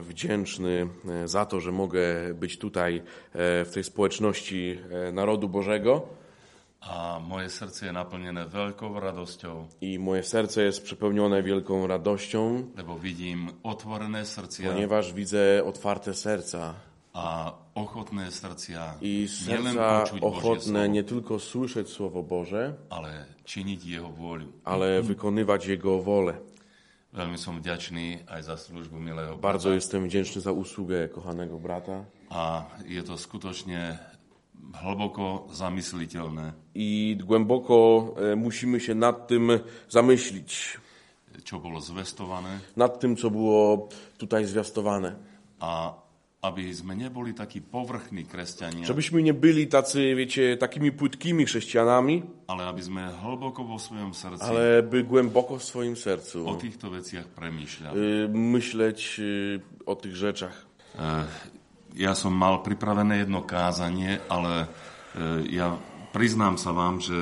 wdzięczny za to, że mogę być tutaj w tej społeczności narodu Bożego. A moje serce je naplnené veľkou radosťou. I moje serce jest przepełnione wielką radością, Lebo vidím otvorené srdcia ponieważ widzę otwarte serca a ochotné srdcia. i Nielen serca počuť Božie ochotne slovo, nie tylko słyszeć Słowo Boże, ale činiť Jeho vôľu. ale wykonywać Jego wolę. Veľmi som vďačný aj za službu milého Bardzo brata. jestem wdzięczny za usługę kochanego brata A je to skutočne hlboko zamysliteľné, i głęboko musimy się nad tym zamyślić, čo bolo zvestované, nad tym, co było tutaj zwiastowane. a aby sme neboli takí povrchní kresťania, Żebyśmy nie byli tacy, wiecie, takimi płytkimi chrześcijanami, ale aby sme hlboko vo svojom srdci ale by głęboko w swoim o sercu týchto veciach premýšľali. myśleć o tych rzeczach. Ja som mal pripravené jedno kázanie, ale ja priznám sa vám, že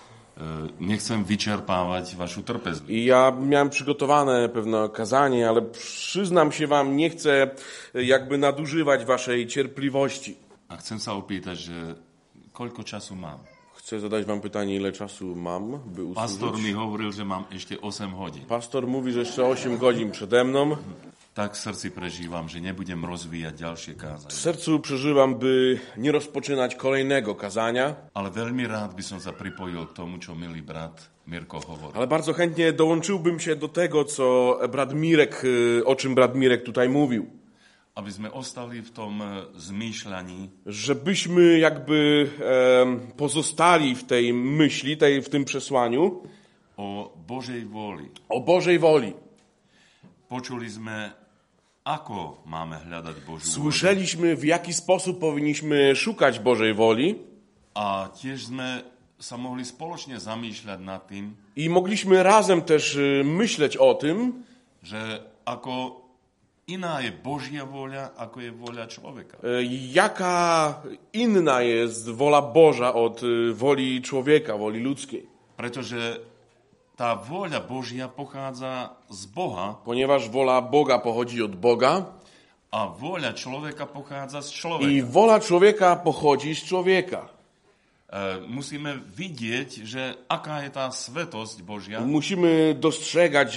nechcem wyczerpáwać waszą trpezliwość. I ja miałem przygotowane pewne kazanie, ale przyznam się wam, nie chcę jakby nadużywać waszej cierpliwości. A chcem sa opýtať, že koľko času mám? Chcę zadać wam pytanie, ile czasu mam, by Pastor mi usłużyć. hovoril, že mám ešte 8 hodín. Pastor mówi, że jeszcze 8 godzin przede mną. Tak v srdci prežívam, že nebudem rozvíjať ďalšie W kázanie. sercu przeżywam, by nie rozpoczynać kolejnego kazania, Ale veľmi rád by som sa pripojil k tomu, čo milý brat Mirko hovoril. ale bardzo chętnie dołączyłbym się do tego, co brat Mirek, o czym brat Mirek tutaj mówił. Aby sme ostali v tom zmýšľaní, Żebyśmy jakby pozostali w tej myśli, w tym przesłaniu o Božej vôli. o Bożej woli. Počuli sme, ako máme hľadať Božiu vôľu. Słyszeliśmy, w jaki sposób powinniśmy szukać Bożej woli A tiež sme sa mohli spoločne zamýšľať nad tým, i mogliśmy razem też myśleć o tym, že ako iná je Božia vôľa, ako je vôľa človeka. jaka inna jest wola Boża od woli człowieka, woli ludzkiej. Pretože tá vôľa Božia pochádza z Boha Ponieważ wola Boga pochodzi od Boga a vôľa človeka pochádza z i človeka. wola człowieka pochodzi z człowieka. Musíme vidieť, že aká je tá svetosť Božia. Musimy dostrzegać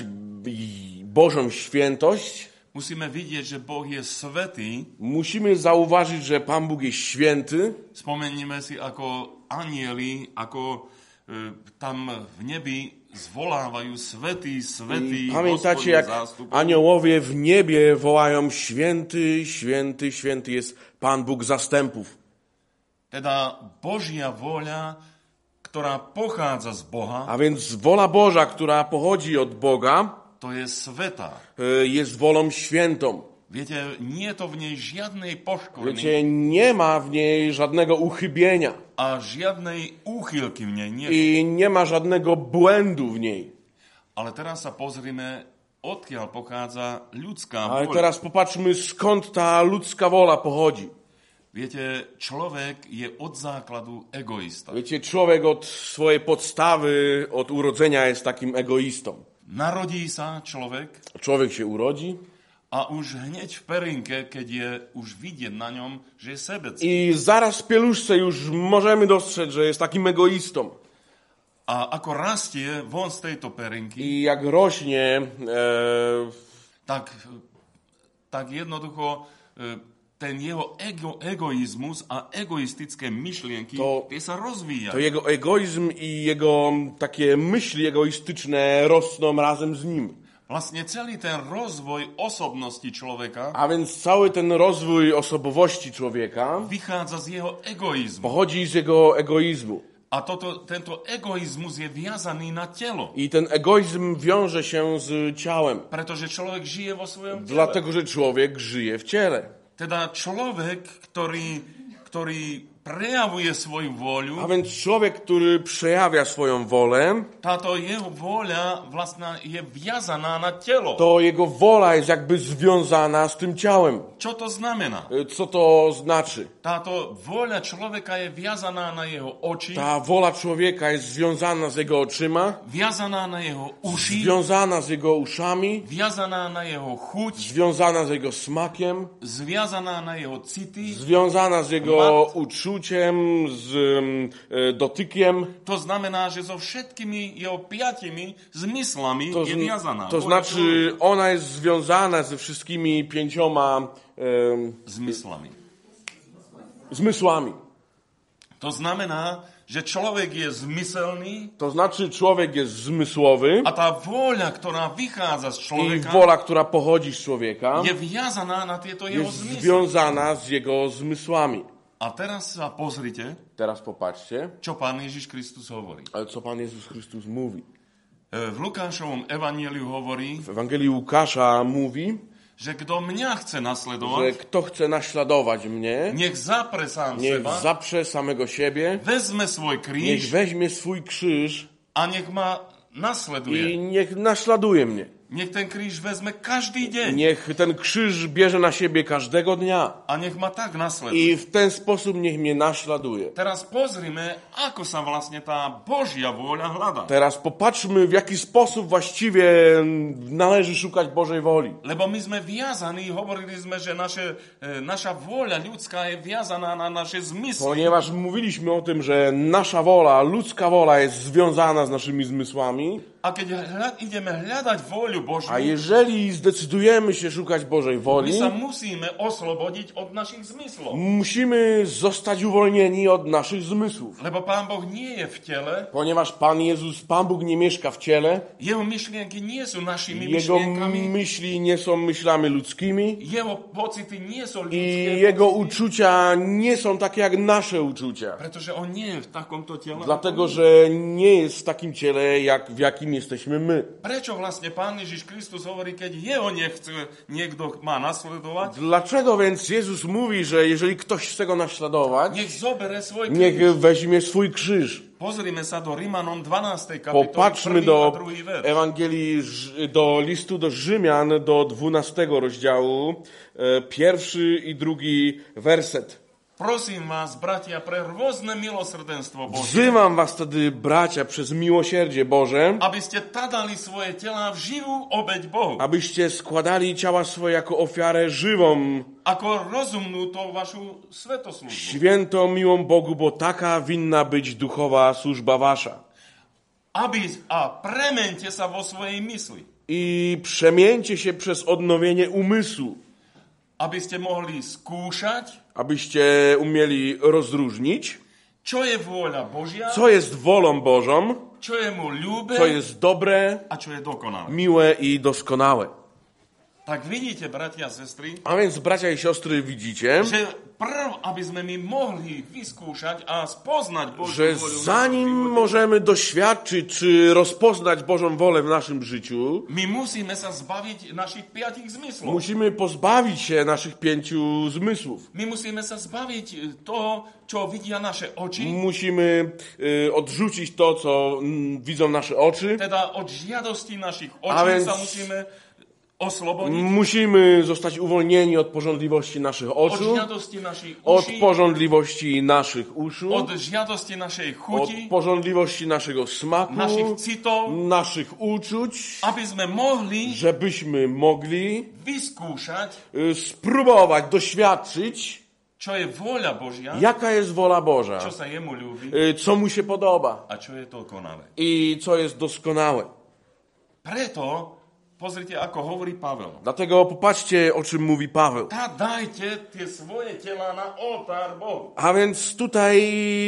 Bożą świętość. Musíme vidieť, že Boh je svätý. Musimy zauważyć, że Pan Bóg jest święty. Spomenieme si, ako anjeli, ako tam v nebi zvolávajú svätý, svätý, Pamiętacie, Hospodin jak zástupov. aniołowie w niebie wołają: święty, święty, święty jest Pan Bóg zastępów. Teda Božia vôľa, ktorá pochádza z Boha, A więc wola Boża, która pochodzi od Boga, to je sveta. jest wolą świętą. Viete, nie je to v nej žiadnej poškvrny Wiecie, nie ma w niej żadnego uchybienia a žiadnej úchylky v nej nie. i nie ma żadnego błędu w niej. Ale teraz sa pozrime, odkiaľ pochádza ľudská Ale vôľa. teraz popatrzmy, skąd ta ludzka wola pochodzi. Viete, človek je od základu egoista. Wiecie, człowiek od swojej podstawy, od urodzenia jest takim egoistą. Narodí sa človek Człowiek się urodzi a už hneď v perinke, keď je už vidieť na ňom, že je sebecký. i zaraz w pieluszce już możemy dostrzec, że jest takim egoistą. A ako rastie von z tejto perinky, I jak rośnie, tak jednoducho ten jeho egoizmus a egoistické myšlienky, tie sa rozvíjajú. to jego egoizm i jego takie myśli egoistyczne rosną razem z nim. Vlastne celý ten rozvoj osobnosti človeka A więc cały ten rozwój osobowości człowieka vychádza z jeho egoizmu. pochodzi z jego egoizmu. A tento egoizmus je viazaný na telo. I ten egoizm wiąże się z ciałem, Pretože človek žije vo svojom tele. dlatego że człowiek żyje w ciele. Teda človek, ktorý prejavuje svoju vôľu, A więc człowiek, który przejawia swoją wolę, táto jeho vôľa vlastne je viazaná na telo. to jego wola jest jakby związana z tym ciałem. Čo to znamená? Co to znaczy? Táto vôľa človeka je viazaná na jeho oči, Ta wola człowieka jest związana z jego oczyma, viazaná na jeho uši, związana z jego uszami, viazaná na jeho chuť, związana z jego smakiem, zviazaná na jeho city. związana z jego uczuciem, z dotykiem. To znamená, že so všetkými jeho 5 zmyslami To, je viazaná. to znaczy, ona jest związana ze wszystkimi 5 Zmyslami. zmysłami. To znamená, že človek je zmyselný To znaczy, człowiek jest zmysłowy a tá vôľa, ktorá vychádza z i človeka, wola, która pochodzi z człowieka, je viazaná na tieto jeho jest zmysly. związana z jego zmysłami. A teraz sa pozrite, Teraz popatrzcie, čo Pán Ježiš Kristus hovorí. ale co Pan Jezus Chrystus mówi. V Lukášovom evanjeliu hovorí, W Ewangelii Łukasza mówi, že kto mňa chce że nasledovať, kto chce naśladować mnie, nech zapre sám niech seba, zaprze samego siebie, vezme svoj niech kríž weźmie swój krzyż a nech ma nasleduje. i niech naśladuje mnie. Nech ten kríž vezme každý deň Niech ten krzyż bierze na siebie każdego dnia a nech ma tak nasleduje. i w ten sposób niech mnie naśladuje. Teraz pozrime, ako sa vlastne tá Božia vôľa hľadá. Teraz popatrzmy, w jaki sposób właściwie należy szukać Bożej woli. Lebo my sme viazaní, hovorili sme, že naša vôľa ľudská je viazaná na naše zmysly. Ponieważ mówiliśmy o tym, że nasza wola, ludzka wola jest związana z naszymi zmysłami, A keď ideme hľadať vôľu Božiu, a jeżeli zdecydujemy się szukać Bożej my woli, sa musíme oslobodiť od našich zmyslov. musimy zostać uwolnieni od naszych zmysłów. Lebo Pán Boh nie je v tele, Ponieważ Pan Jezus, Pan Bóg nie mieszka w ciele, jeho myšlienky nie sú našimi Jego myšlienkami, myśli nie są myślami ludzkimi jeho pocity nie sú i ľudské Jego pocity, uczucia nie są takie jak nasze uczucia. pretože on nie je v takomto tele. Dlatego, że nie jest w takim ciele, jak w jakim jesteśmy my. Prečo vlastne Pán Ježiš Kristus hovorí, keď jeho nechce niekto má nasledovať, Dlaczego więc Jezus mówi, że jeżeli ktoś chce Go naśladować, nech zobere svoj niech kríž. weźmie swój krzyż. Pozrime sa do Rimanom 12. kapitoly, Popatrzmy 1. a do 2. verš. Ewangelii, do listu do Rzymian, do 12 rozdziału, 1 i 2 werset. Prosím vás, bratia, pre rôzne milosrdenstvo Božie, Wzywam was tedy, bracia, przez miłosierdzie Boże, aby ste tadali svoje tela v živú obeť Bohu, abyście składali ciała swoje jako ofiarę żywą, ako rozumnú to vašu svetoslužbu. świętą, miłą Bogu, bo taka winna być duchowa służba wasza. A premente sa vo svojej mysli, I przemieńcie się przez odnowienie umysłu, aby ste mohli skúšať, abyście umieli rozróżnić, čo je vôľa Božia, co jest wolą Bożą, čo je mu ľúbe co jest dobre, a čo je dokonalé. miłe i doskonałe. Tak vidíte, bratia a sestry, A więc, bracia i siostry, widzicie, že prv, aby sme my mohli vyskúšať a spoznať Božiu że voľu v zanim našom živote, możemy doświadczyć czy rozpoznać Bożą wolę w naszym życiu, my musíme sa zbaviť našich 5 zmyslov. musimy pozbawić się naszych 5 zmysłów. My musíme sa zbaviť toho, čo vidia naše oči, Musimy odrzucić to, co widzą nasze oczy. teda od žiadosti našich A očí więc- sa musíme oslobodiť, Musimy zostać uwolnieni od porządliwości naszych od oczu, žiadosti našich od uší, porządliwości naszych uszu, od žiadosti našej od chuti, porządliwości naszego smaku, našich citov, naszych uczuć, aby sme mohli żebyśmy mogli vyskúšať, spróbować doświadczyć, čo je vôľa Božia, jaka jest wola Boża, čo sa jemu ľúbi co mu się podoba a čo je dokonalé. i co jest doskonałe. Preto, pozrite, ako hovorí Pavel. Dlatego popatrzcie, o czym mówi Paweł. Dajte tie svoje tela na oltár Bohu. A więc tutaj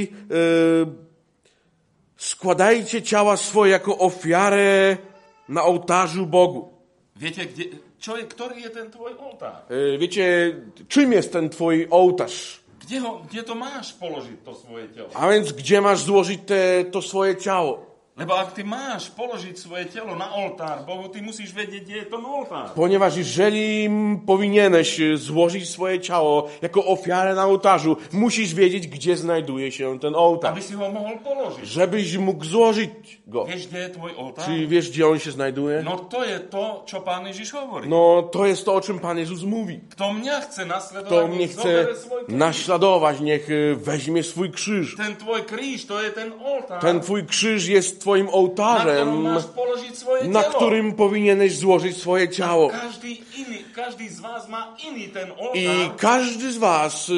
składajcie ciała swoje jako ofiarę na ołtarzu Bogu. Viete, ktorý je ten tvoj oltár? Wiecie, czym jest ten twój ołtarz? Kde to máš položiť, to svoje telo? A więc gdzie masz złożyć to swoje ciało? Lebo ak ty máš položiť svoje telo na oltár Bohu, ty musíš vedieť, kde je ten oltár. Ponieważ jeżeli powinieneś złożyć swoje ciało jako ofiarę na ołtarzu, musisz wiedzieć, gdzie znajduje się ten ołtarz. Aby si ho mohol položiť. Żebyś mógł złożyć go. Vieš, kde je tvoj oltár? Czy wiesz, gdzie on się znajduje? No to je to, čo Pán Ježiš hovorí. No, to jest to, o czym Pan Jezus mówi. Kto mňa chce Kto nasledovať, mnie nech chce zobere svoj kríž. naśladować, niech weźmie swój krzyż. Ten tvoj kríž, to je ten oltár, Ten twój krzyż jest twoim na ktorom ołtarzem, máš položiť svoje na telo. którym powinieneś złożyć swoje ciało. Každý z vás má iný ten oltár. I każdy z was,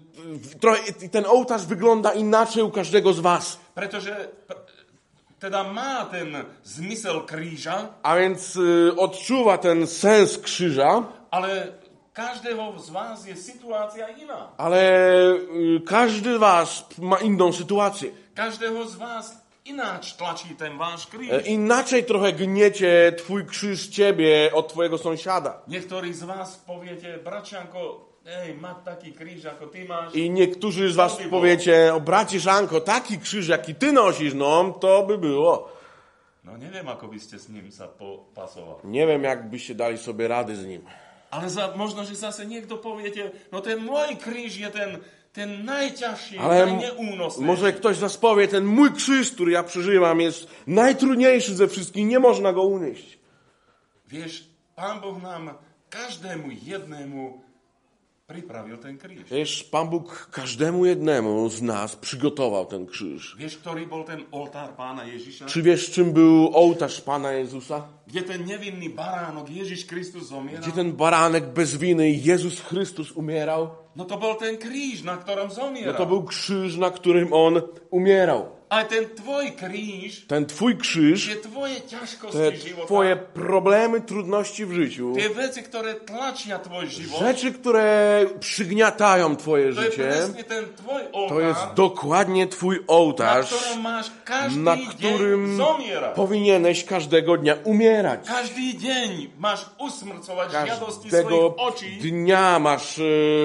ten ołtarz wygląda inaczej u każdego z was. Pretože teda má ten zmysel kríža, A więc odczuwa ten sens krzyża, ale každého z vás je situácia iná. ale każdy z was ma inną sytuację. Každého z vás ináč tlačí ten váš kríž. Inaczej trochę gniecie twój krzyż ciebie od twojego sąsiada. Niektorí z vás poviete, bračanko, mať taký kríž, ako ty máš. I niektórzy z was powiecie, o bracie Żanko, taki krzyż, jaki ty nosisz, no to by było. No neviem, ako by ste s ním sa popasovali. Nie wiem, jak byście dali sobie rady z nim. Ale možno, že zase niekto poviete, no ten môj kríž je ten najťažší, Ale najneúnosný. może ktoś z was powie, ten mój krzyż, który ja przeżywam, jest najtrudniejszy ze wszystkich, nie można go unieść. Vieš, Pán Boh nám každému jednému pripravil ten kríž. Wiesz, Pan Bóg każdemu jednemu z nas przygotował ten krzyż. Vieš, ktorý bol ten oltár Pána Ježiša? Czy wiesz, czym był ołtarz Pana Jezusa? Kde ten nevinný baránok Ježiš Kristus zomieral? Gdzie ten baranek bez winy Jezus Chrystus umierał? No to bol ten kríž, na ktorom No zomieral. to był krzyż, na którym On umierał. Ale ten tvoj kríž Ten twój krzyż, je tvoje te ťažkosti života. twoje problemy, trudności w życiu, Tie veci, ktoré tlačia tvoj život, rzeczy, które przygniatają twoje to je życie, presne ten tvoj to jest oltár, dokładnie twój na ołtarz, ktorom máš každý na deň którym zomierať. powinieneś każdego dnia umierać. Každý deň máš usmrcovať žiadosti Każdego svojich očí, dnia masz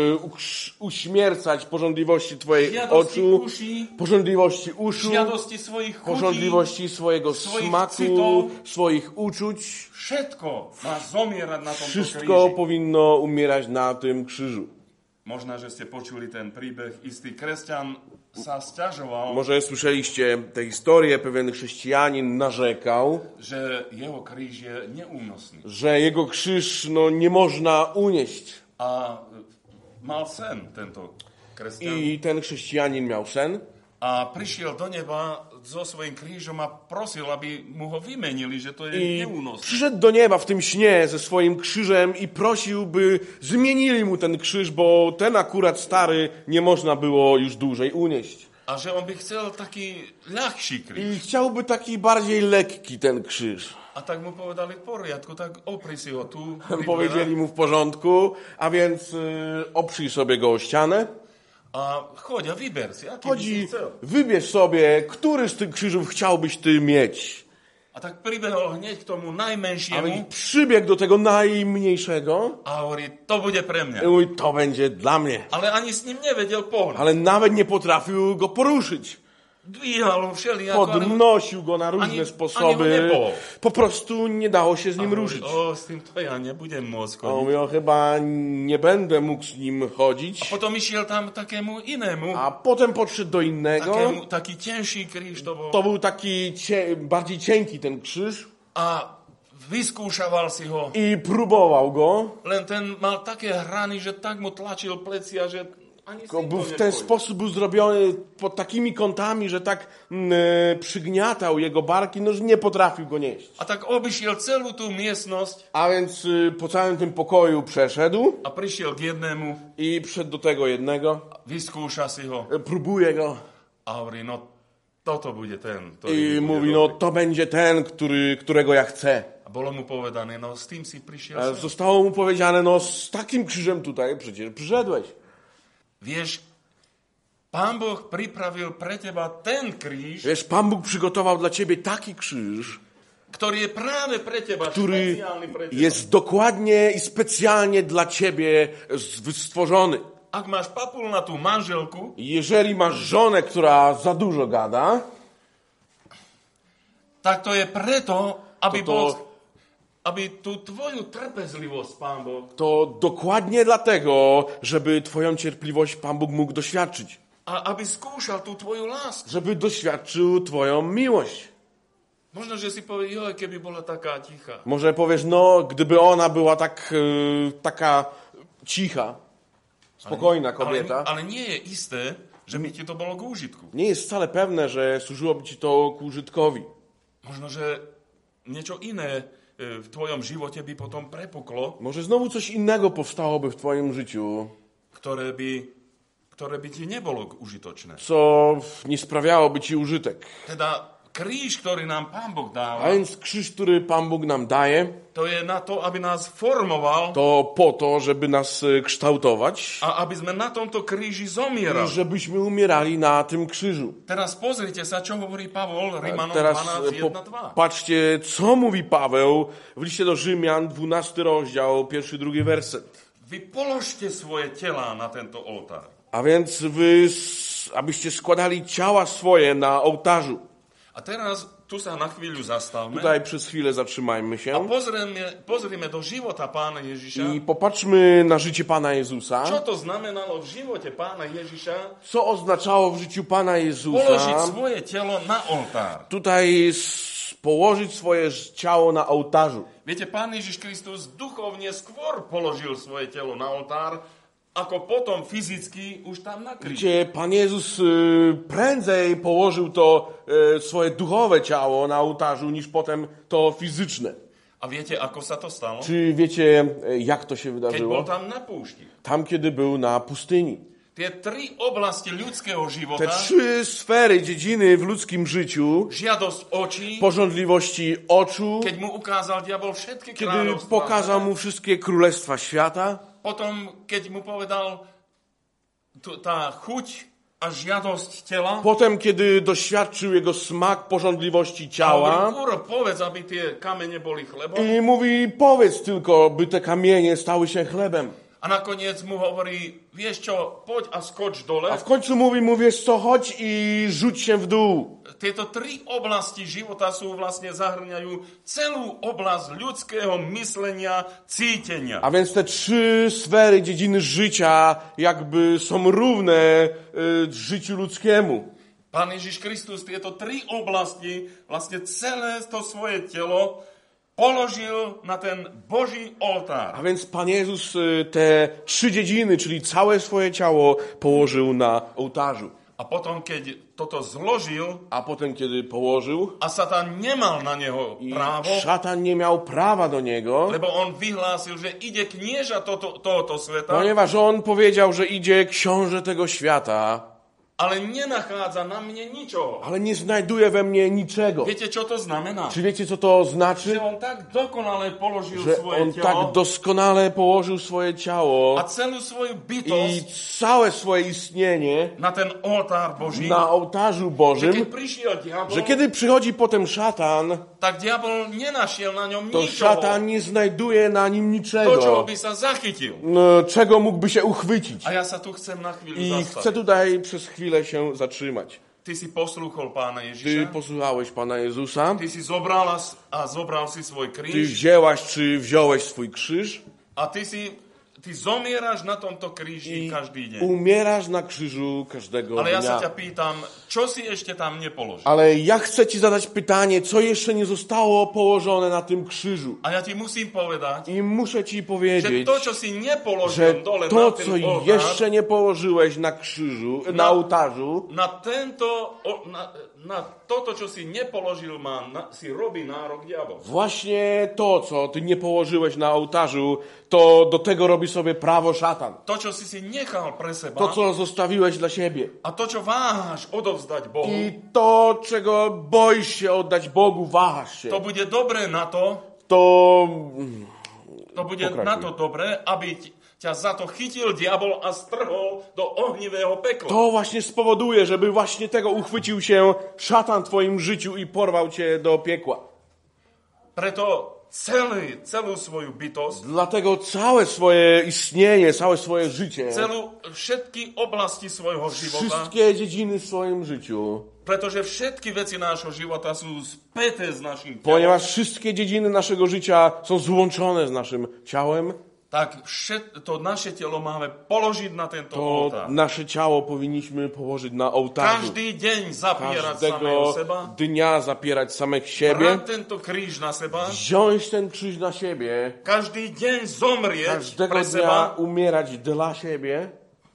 uśmiercać porządliwości twojej žiadosti oczu, uší, porządliwości uszu, žiadosti svojich chutí, porządliwości swojego swoich smaku, citów. swoich uczuć. všetko má zomierať na tomto Wszystko kríži. powinno umierać na tym krzyżu. Možno, že ste počuli ten príbeh, istý kresťan sa sťažoval, Może słyszeliście tę historię, pewien chrześcijanin narzekał, že jeho kríž je neúnosný. że jego krzyż nie można unieść. A mal sen tento kresťan. I ten chrześcijanin miał sen A prišiel do neba so svojím krížom a prosil, aby mu ho vymenili, že to je i neúnosné. przyszedł do nieba w tym śnie ze swoim krzyżem i prosił, by zmienili mu ten krzyż, bo ten akurat stary nie można było już dłużej unieść. A že on by chcel taký ľahší kríž. I chciałby taki bardziej lekki ten krzyż. A tak mu povedali v poriadku, tak opri si ho tu. Powiedzieli mu w porządku, a więc oprzyj sobie go o ścianę. A choď a vyber si, aký by si Chodzi, chcel. wybierz sobie, który z tych krzyżów chciałbyś ty mieć. A tak pribehol hneď k tomu A najmenšiemu przybiegł do tego najmniejszego a hovorí, to bude pre mňa. i mówi, to będzie dla mnie. Ale ani s ním nevedel pohnúť. Ale nawet nie potrafił go poruszyć. Dvíhal ho všelijako, ale Podnosił go na różne ani sposoby. ho nebol. Po prostu nie dało się z nim ruszyć. s týmto ja nebudem môcť A on chodiť. mówił, chyba nie będę mógł z nim chodzić. Potom išiel tam takému inému, A potem podszedł do innego. taký tenší kríž to bol. To był taki bardziej cienki ten krzyż. A vyskúšaval si ho. I próbował go. Len ten mal také hrany, že tak mu tlačil plecia, że ani si Był to w ten nepôjde. sposób był zrobiony pod takimi kątami, że tak przygniatał jego barki, że nie potrafił go nieść. A tak obišiel celú tú miestnosť A więc po całym tym pokoju przeszedł a prišiel k jednému, i przyszedł do tego jednego, vyskúša si ho próbuje go a hovorí, no toto bude ten, ktorý i bude mówi, dobrý. to będzie ten, którego ja chcę. A bolo mu povedané, no s tým si prišiel A sem. zostało mu powiedziane, z takim krzyżem tutaj przecież przyszedłeś. Vieš, Pán Boh pripravil pre teba ten kríž, Wiesz, Pan Bóg przygotował dla ciebie taki krzyż, ktorý je práve pre teba, który špeciálny pre teba. jest dokładnie i specjalnie dla ciebie stworzony. Ak máš papul na tú manželku, Jeżeli masz żonę, która za dużo gada, tak to je preto, aby To- aby tú tvoju trpezlivosť, Pán Boh, To dokładnie dlatego, żeby twoją cierpliwość Pan Bóg mógł doświadczyć. a aby skúšal tú tvoju lásku. Żeby doświadczył twoją miłość. Možno, že si povie, joj, keby bola taká tichá. Może powiesz, no, gdyby ona była taka cicha, spokojna kobieta, Ale nie je isté, že by ti to bolo k úžitku. nie jest wcale pewne, że służyłoby ci to ku użytkowi. Možno, že niečo iné v tvojom živote by potom prepuklo, Może znowu coś innego powstałoby w twoim życiu, ktoré by ti nebolo užitočné. co nie sprawiałoby ci użytek. Teda kríž, ktorý nám Pán Boh dáva, A więc krzyż, który Pan Bóg nam daje, to je na to, aby nás formoval to po to, żeby nas kształtować a aby sme na tomto kríži i zomierali. żebyśmy umierali na tym krzyżu. Teraz pozrite sa, čo hovorí Pavol, Rimanom Teraz 12, 1, 2. patrzcie, co mówi Paweł w liście do Rzymian, 12 rozdział, 1-2 werset. Vy položte svoje tela na tento oltár. A więc wy, abyście składali ciała swoje na ołtarzu. A teraz tu sa na chvíľu zastavme Tutaj przez chwilę zatrzymajmy a się pozrieme do života Pána Ježiša. i popatrzmy na życie Pana Jezusa. Čo to znamenalo v živote Pána Ježiša Co oznaczało w życiu Pana položiť Jezusa svoje telo na oltár? tutaj położyć swoje ciało na ołtarzu. Viete, Pán Ježiš Kristus duchovne skôr položil svoje telo na oltár, ako potom fyzicky už tam na kríži. Gdzie Pan Jezus prędzej położył to swoje duchowe ciało na ołtarzu niż potem to fizyczne. A viete, ako sa to stalo? Czy wiecie, jak to się Keď bol wydarzyło? tam na púšti. Tam, kiedy był na pustyni. Tie tri oblasti ľudského Te života, 3 sfery, dziedziny w ludzkim życiu, žiadosť očí, pożądliwości oczu, keď mu ukázal diabol všetky kiedy kráľovstvá, pokazał mu wszystkie królestwa świata, potom, keď mu povedal tá chuť a žiadosť tela, potem, kiedy doświadczył jego smak pożądliwości a ciała hovorí, urob, povedz, aby tie kamene boli chlebom. i mówi, powiedz tylko, by te kamienie stały się chlebem. A nakoniec mu hovorí, vieš čo, poď a skoč dole. A w końcu mówi, wiesz co, chodź i rzuć się w dół. Tieto tri oblasti života sú vlastne zahrňajú celú oblasť ľudského myslenia, cítenia. A więc te 3 sfery dziedziny życia jakby są równe życiu ludzkiemu. Pán Ježiš Kristus tieto tri oblasti, vlastne celé to svoje telo položil na ten Boží oltár. A więc Pan Jezus te 3 dziedziny, czyli całe swoje ciało położył na ołtarzu. A potom, keď toto zložil, A potem, kiedy położył, a Satan nemal na neho i právo, szatan nie miał prawa do niego, lebo on vyhlásil, že ide knieža tohoto sveta, ponieważ on powiedział, że idzie książę tego świata, ale nenachádza na mne ničoho. ale nie znajduje we mnie niczego. Viete, čo to znamená? Czy wiecie, co to znaczy? Že on tak dokonale položil Że svoje on telo tak doskonale położył swoje ciało a celú svoju i bytosť całe swoje istnienie na ten oltár Boží, na ołtarzu že keď Bożym, prišiel diabol, że kiedy przychodzi potem szatan, tak diabol nenašiel na ňom to ničoho. szatan nie znajduje na nim To, niczego, čoho by sa zachytil. no, czego mógłby się uchwycić. A ja sa tu chcem na chvíľu I zastaviť. chcę tutaj przez chwilę się zatrzymać. Ty si poslúchol Pána Ty Ježiša, posłuchałeś Pana Jezusa, ty si zobral si svoj ty kríž wzięłaś czy wziąłeś swój krzyż a ty zomieraš na tomto kríži i každý deň. umierasz na krzyżu każdego Ale ja sa ťa dnia. pýtam, čo si ešte tam nepoložil? Ale ja chcę Ci zadać pytanie, co jeszcze nie zostało położone na tym krzyżu. A ja ti musím povedať, I muszę Ci že powiedzieć, to, čo si że nepoložil dole na to, ten co oltár, jeszcze nie położyłeś na krzyżu, na ołtarzu, na toto, čo si nepoložil, si robí nárok diabol. właśnie to, co Ty nie położyłeś na ołtarzu, to do tego robi sobie prawo szatan. To, čo si nechal pre seba, To, co zostawiłeś dla siebie. a to, čo váhaš odovzdať Bohu, I to, czego boisz się oddać Bogu, wahasz się. to bude dobré na to, To bude Pokračuj. na to dobré, aby ťa za to chytil diabol a strhol do ohnivého pekla. To właśnie spowoduje, żeby właśnie tego uchwycił się szatan w twoim życiu i porwał cię do piekła. Preto celú svoju bytosť, Dlatego całe swoje istnienie, całe swoje życie, všetky oblasti svojho života wszystkie dziedziny w swoim życiu Pretože všetky veci nášho života sú späté s našim telom. Ponieważ wszystkie dziedziny naszego życia są złączone z naszym ciałem, Tak to naše telo máme položiť na tento to oltár. nasze ciało powinniśmy położyć na ołtarzu. Každý deň zapierať samého Każdego seba. dnia zapierać samych siebie, Brať tento kríž na seba. wziąć ten krzyż na siebie, Každý deň zomrieť każdego pre dnia seba. umierać dla siebie,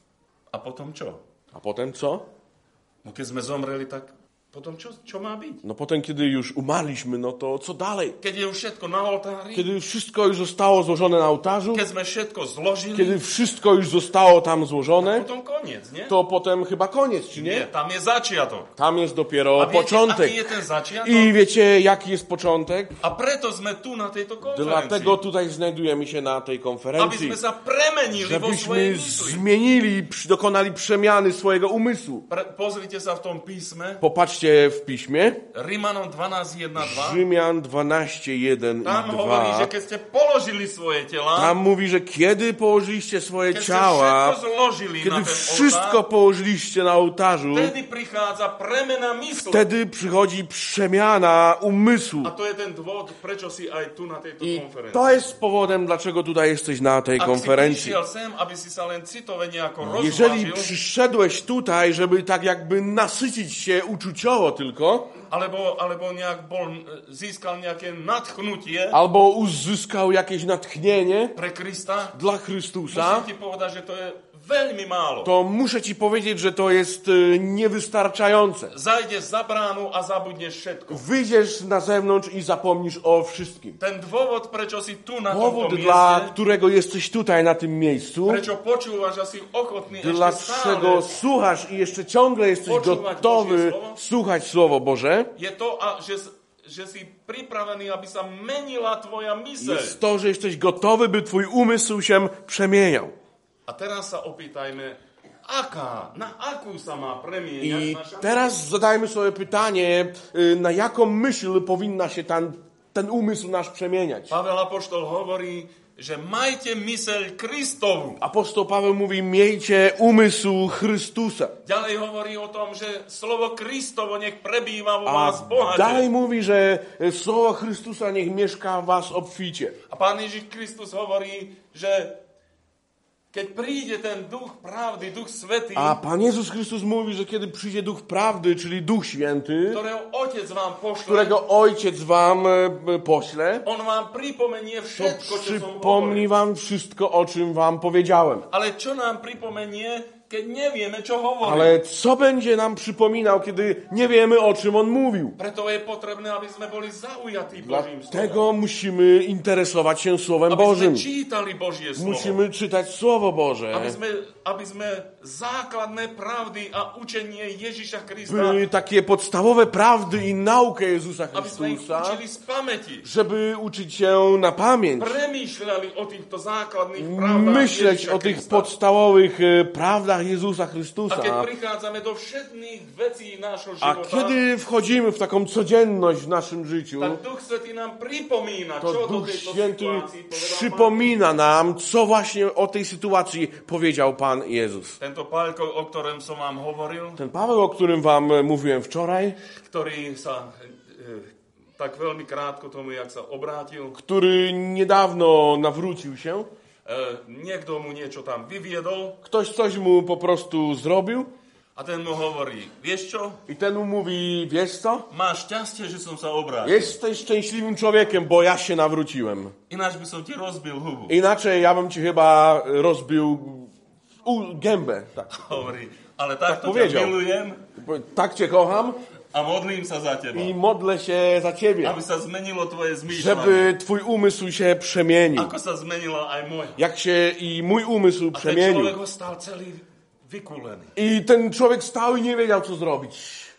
A potom čo? a potem co? No keď sme zomreli, tak potom čo má byť? No potem, kiedy już umarliśmy, no to co dalej? Keď je už všetko na oltári, Kiedy już wszystko już zostało złożone na ołtarzu, keď sme všetko zložili, kiedy wszystko już zostało tam złożone, potom koniec, nie? to potem chyba koniec, czy Nie, nie? tam je začiatok. Tam jest dopiero A viete, początek. aký je ten začiatok? I wiecie, jaki jest początek? A preto sme tu na tejto konferencii. Dlatego tutaj znajdujemy się na tej Aby konferencji. sme sa premenili vo svojej Żebyśmy mysli. zmienili, dokonali przemiany swojego umysłu. Pozrite sa v tom písme, Popatrzcie w piśmie. Rimanom 12.1.2. Rzymian 12, 1 Tam i hovorí, že 2. keď ste položili svoje tela, Tam mówi, że kiedy położyliście swoje keď ste ciała, všetko zložili na kiedy ten wszystko oltár, położyliście na ołtarzu, vtedy prichádza premena mysle. wtedy przychodzi przemiana umysłu. A to je ten dôvod, prečo si aj tu na tejto I konferencii. to jest powodem, dlaczego tutaj jesteś na tej Ak si konferencji. prišiel sem, aby si sa len citove nejako Jeżeli rozvážil, przyszedłeś tutaj, żeby tak jakby nasycić się uczuciowo tylko, alebo získal nejaké nadchnutie albo uzyskał jakieś natchnienie pre Krista, dla Chrystusa, musím ti povedať, že to je veľmi málo. to muszę ci powiedzieć, że to jest niewystarczające. Zajdeš za bránu a zabudneš všetko. Wyjdziesz na zewnątrz i zapomnisz o wszystkim. Ten dôvod, prečo si tu na Powód, tomto dla mieste, którego jesteś tutaj na tym miejscu, prečo počúvaš a si ochotný ešte dlaczego stále, słuchasz i jeszcze ciągle jesteś Počúvať gotowy Božie słowo? słuchać Słowo Boże, je to, že si pripravený, aby sa menila tvoja myseľ. jest to, że jesteś gotowy, by twój umysł się przemieniał. A teraz sa opýtajme, na akú sa má premieňať I naša teraz zadajmy sobie pytanie, na jaką myśl powinna się ten umysł nasz przemieniać. Pavel Apoštol hovorí, že majte myseľ Kristovu. Apostoł Paweł mówi, miejcie umysł Chrystusa. Ďalej hovorí o tom, že slovo Kristovo nech prebýva vo A vás bohate. dalej mówi, że słowo Chrystusa niech mieszka w was obficie. A Pán Ježiš Kristus hovorí, že keď príde ten duch pravdy, duch svätý, A Pan Jezus Chrystus mówi, że kiedy przyjdzie Duch Prawdy, czyli Duch Święty, ktorého Otec vám pošle, którego Ojciec wam pośle, on vám pripomenie to všetko, čo som przypomni hovoril. wam wszystko, o czym wam powiedziałem. Ale čo nám pripomenie, keď nevieme, čo hovorí? Ale co będzie nam przypominał, kiedy nie wiemy, o czym On mówił? Preto je potrebné, aby sme boli zaujatí Božím slovom. Dlatego musimy interesować się Słowem Aby sme Bożym. čítali Božie slovo. Musimy czytać Słowo Boże, Aby sme základné pravdy a učenie Ježiša Krista, by takie podstawowe prawdy i naukę Jezusa aby sme ich Chrystusa, učili z pamäti. żeby uczyć się na pamięć, Premýšľali o týchto základných pravdách myśleć Ježiša o tych Krista. podstawowych prawdach Jezusa A keď Chrystusa. prichádzame do všetných vecí nášho A života, kiedy wchodzimy w taką codzienność w naszym życiu, tak Duch Svätý nám pripomína, to čo do Duch tejto Święty situácii povedal przypomina nam, co właśnie o tej sytuacji powiedział Pan Jezus. Tento Paľko, o ktorom som vám hovoril, Ten Paweł, o którym wam mówiłem wczoraj, ktorý sa tak veľmi krátko tomu, jak sa obrátil, który niedawno nawrócił się, niekto mu niečo tam vyviedol ktoś coś mu po prostu zrobił a ten mu hovorí, vieš čo, i ten mu mówi, wiesz co, máš šťastie, že som sa obrátil. jesteś szczęśliwym człowiekiem, bo ja się nawróciłem. Ináč by som ti rozbil hubu. Inaczej ja bym ci chyba rozbił gębę. Tak. Hovorí, ale takto ťa powiedział. milujem Tak cię kocham a modlím sa za teba, i modlę się za ciebie, aby sa zmenilo tvoje zmýšľanie. żeby twój umysł się przemienił. Ako sa zmenilo aj moje. Jak się i mój umysł A ten przemienił. človek ho stal celý vykulený. I ten człowiek stał i nie wiedział, co zrobić.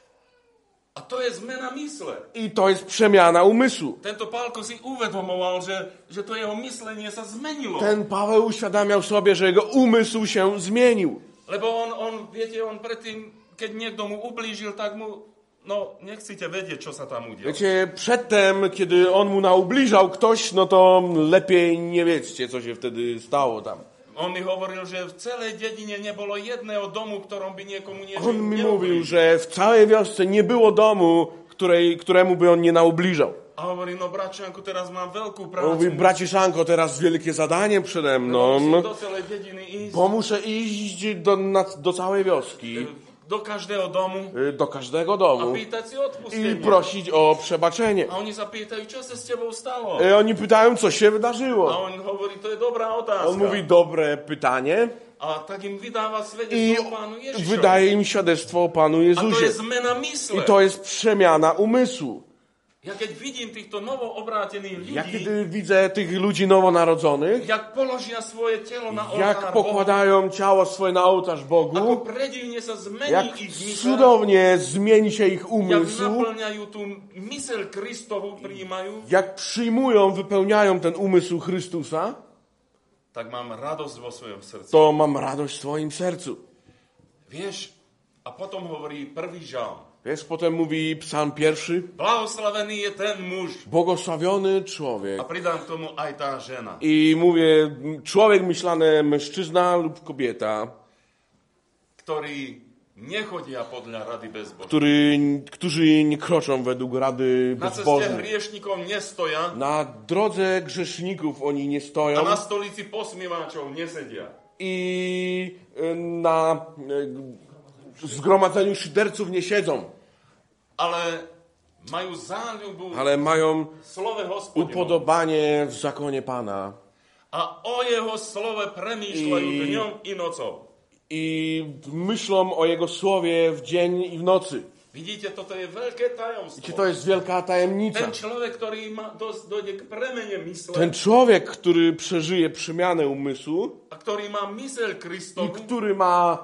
A to je zmena mysle. I to jest przemiana umysłu. Tento Pálko si uvedomoval, že to jeho myslenie sa zmenilo. Ten Paweł uświadamiał sobie, że jego umysł się zmienił. Lebo viete, on predtým, keď niekto mu ublížil, tak mu, nechcete vedieť, čo sa tam udialo. Wiecie, przedtem, kiedy on mu naubliżał ktoś, no to lepiej nie wiedzcie, co się wtedy stało tam. On mi hovoril, že v celej dedine nebolo jedného domu, ktorom by niekomu niečo On mi mówił, że w całej wiosce nie było domu, któremu by on nie naubliżał. A hovorí, no bračanku, teraz mám veľkú On prácu. mówi, braciszanko, teraz wielkie zadanie przede mną, Musím do celej dediny ísť, bo muszę iść do całej wioski, do každého domu do każdego a domu pýtať si i odpustenie. prosić o przebaczenie. A oni sa pýtajú, čo sa s tebou stalo? Oni pytają, co się A wydarzyło. on hovorí, to je dobrá otázka. On mówi, dobre pytanie A tak im vydáva i svedectvo o Pánu Ježišovi. wydaje im świadectwo o Panu A to je Jezusie. zmena mysle. I to jest przemiana umysłu. Ja keď vidím týchto novoobrátených ľudí, Ja kiedy widzę tych ludzi nowonarodzonych, jak položia svoje telo na jak oltár Bohu, pokładają ciało swoje na ołtarz ako Bogu, predivne sa zmení jak ich mysel, cudownie zmieni się ich jak umysł, naplňajú tú mysel Kristovu, prijímajú, jak przyjmują, wypełniają ten umysł Chrystusa, tak mám radosť vo svojom srdci. to mam radość w swoim sercu. Vieš, a potom hovorí prvý žalm. Wiesz, potem mówi psalm 1, Blahoslavený je ten muž. błogosławiony człowiek. A pridám k tomu aj tá žena. I mówię, człowiek myślany mężczyzna lub kobieta, Ktorí nechodia podľa rady bezbožných. którzy nie kroczą według rady Na ceste bezbożnych. hriešnikov nestoja Na drodze grzeszników oni nie a stoją na stolici posmievačov nesedia. i na zgromadzeniu szyderców nie siedzą, Ale majú záľubu ale mają v slove Hospodinovom. upodobanie w zakonie Pana A o jeho slove premýšľajú dňom i nocou. i myślą o Jego słowie w dzień i w nocy. Vidíte, toto je veľké tajomstvo. Wiecie, to jest wielka tajemnica. Ten človek, ktorý dojde k premene mysle Ten człowiek, który przeżyje przemianę umysłu a ktorý má mysel i Kristovu, który ma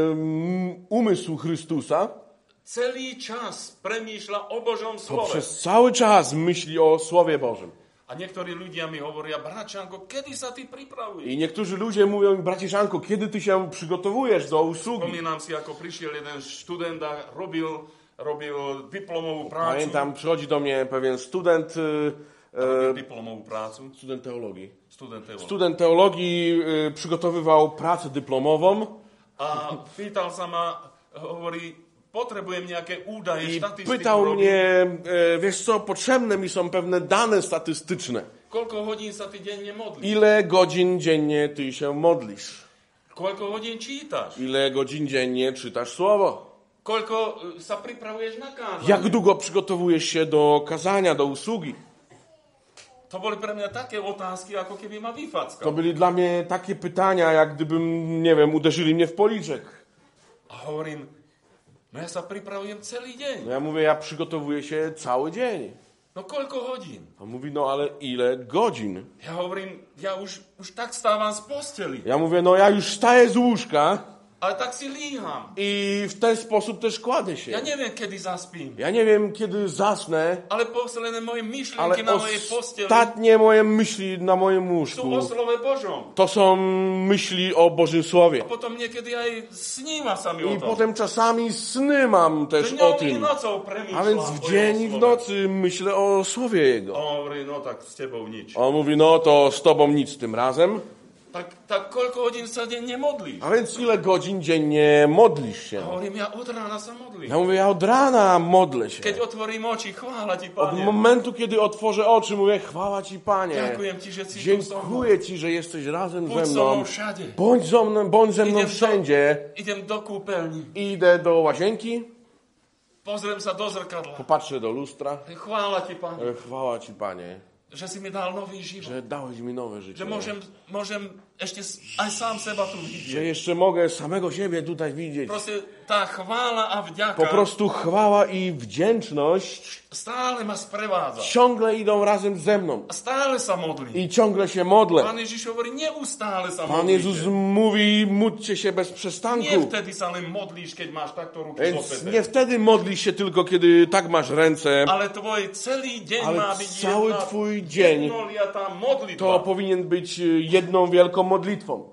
umysł Chrystusa, celý čas premýšľa o Božom to slove. przez cały czas myśli o Słowie Bożym. A niektorí ľudia mi hovoria, bračanko, kedy sa ty pripravuješ? I niektórzy ludzie mówią mi, braciszanko, kiedy ty się przygotowujesz do usługi? Spomínam si, ako prišiel jeden študent a robil diplomovú prácu. Pamiętam, przychodzi do mnie pewien student, Robil diplomovú prácu. student teologii. Student teológ. Student teologii przygotowywał pracę dyplomową A pýtal sa ma, hovorí, potrebujem nejaké údaje, i štatistiku pytał robiť. mnie, wiesz co, potrzebne mi są pewne dane statystyczne. Koľko hodín sa ty denne modlíš? Ile godzin dziennie ty się modlisz? Koľko hodín čítaš? Ile godzin dziennie czytasz słowo? Koľko sa pripravuješ na kázanie? Jak długo przygotowujesz się do kazania, do usługi? To boli pre mňa také otázky, ako keby ma vyfackal. To byli dla mnie takie pytania, jak gdybym, nie wiem, uderzyli mnie w policzek. A hovorím, no ja sa pripravujem celý deň. No ja mówię, ja przygotowuję się cały dzień. No koľko hodín? On mówi, no ale ile godzin? Ja hovorím, ja už tak stávam z posteli, Ja mówię, no ja już wstaję z łóżka ale tak si líham. i w ten sposób też kładę się. Ja neviem, kedy zaspím, Ja nie wiem, kiedy zasnę, ale posledné moje ale myšlienky na mojej posteli ostatnie moje myśli na moim sú łóżku o slove Božom. to są myśli o Bożym Słowie. A potom niekedy aj sníva sa mi o I tom. potem czasami sny mam też o Dňom i tym. nocou A premýšľam więc o w jeho dzień i w slove. nocy myślę o Słowie A Jego. on hovorí, no tak s tebou nič. On mówi, no to z tobą nic tym razem. Tak koľko hodín sa denne modlíš? A więc ile godzin dziennie modlisz A się? hovorím, ja od rána sa modlím. Ja mówię, ja od rana modlę się. Keď otvorím oči, chvála ti, Od Pane. momentu, kiedy otworzę oczy, mówię, chwała Ci, Panie. Ďakujem ti, že si tu so mnou. Dziękuję Ci, że jesteś razem Buď ze so mnou mną. všade. Bądź ze mną Idem do- wszędzie. Idem do kúpeľni. Idę do łazienki, Pozriem sa do zrkadla. popatrzę do lustra. Chvála ti, Pane, Chwała Ci, Panie, že si mi dal nový život. że dałeś mi nowe życie. Že môžem ešte aj sám seba tu Że vidieť. jeszcze mogę samego siebie tutaj widzieć. Proste tá chvála a Po vďaka prostu chwała i wdzięczność stále ma sprevádza. ciągle idą razem ze mną. A stále sa modlím. I ciągle się modlę. Pán Ježiš hovorí, neustále sa Pan Jezus modlíte. mówi, módlcie się bez Nie przestanku. vtedy sa len modlíš, keď máš takto ruky Więc zopäté. nie wtedy modlisz się tylko, kiedy tak masz ręce, Ale tvoj celý deň ale má byť cały twój dzień jednoliatá modlitba. to powinien być jedną wielką modlitwą.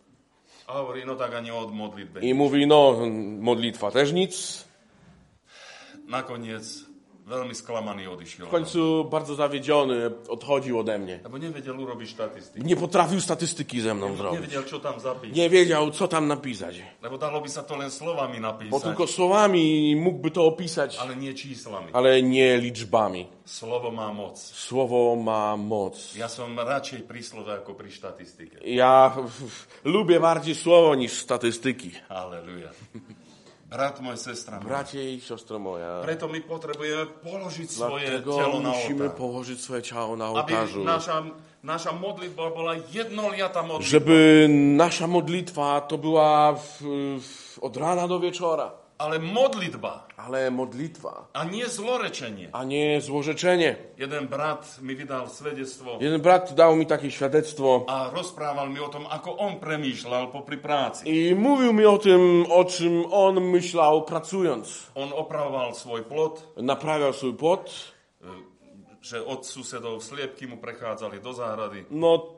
A hovorí, no tak ani od modlitby. I mówi, no modlitwa też nic. Nakoniec veľmi sklamaný odišiel. W końcu bardzo zawiedziony odchodził ode mnie. Lebo nevedel urobiť štatistiky. Nie potrafił statystyki ze mną zrobić. Nevedel, čo tam zapísať. Nie wiedział, co tam napisać. Lebo dalo by sa to len slovami Bo napísať, tylko słowami mógłby to opisać, ale nie číslami. ale nie liczbami. Slovo má moc. Słowo ma moc. Ja som radšej pri slove ako pri štatistike. Ja lubię bardziej słowo niż statystyki. Halleluja. Brat môj, sestra moja. Bracie i siostro moja, Preto my potrebujeme položiť svoje dlatego telo na musimy oltár. położyć swoje ciało na Aby ołtarzu, naša modlitba bola jednoliata modlitba. żeby nasza modlitwa to była od rana do wieczora, Ale modlitba ale modlitwa, a nie zlorečenie. a nie złorzeczenie. Jeden brat mi vydal svedectvo Jeden brat dał mi takie świadectwo a rozprával mi o tom, ako on premýšľal popri práci. i mówił mi o tym, o czym on myślał pracując. On opravoval svoj plot, Naprawiał swój płot, že od susedov sliepky mu prechádzali do záhrady. no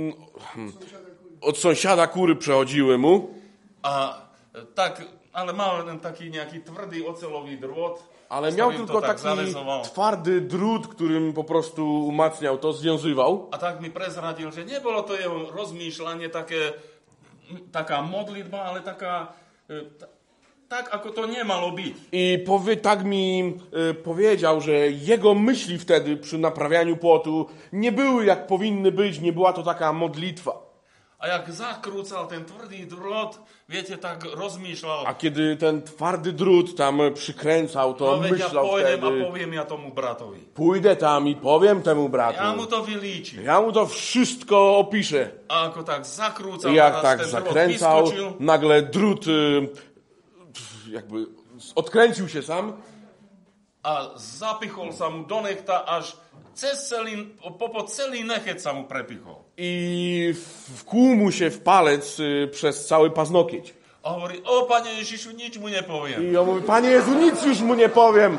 od sąsiada kury przechodziły mu, A tak, ale mal len taký nejaký tvrdý oceľový drôt, ale z miał ktorým tylko to tak taki zavezoval. twardy drut, którym po prostu umacniał to, związywał. A tak mi prezradil, že nebolo to jeho rozmýšľanie taká modlitba, ale tak, ako to nemalo byť. I tak mi powiedział, że jego myśli wtedy przy naprawianiu płotu nie były jak powinny być, nie była to taka modlitwa. A jak zakrúcal ten tvrdý drôt, viete, tak rozmýšľal. A kiedy ten twardy drut tam przykręcał, to No veď ja myślał pôjdem a wtedy, poviem ja tomu bratovi. pójdę tam i powiem temu bratu. Ja mu to vylíčim. Ja mu to wszystko opiszę. A ako tak zakrúcal, I jak naraz tak ten drôt zakręcał, vyskočil nagle drut jakby odkręcił się sam a zapichol sa mu do nechta, až po celý nechec sa mu prepichol. i wkłuł mu się w palec przez cały paznokieć. A hovorí, o Pane Ježišu, nič mu nepoviem. I on mówi, Panie Jezu, nic już mu nie powiem.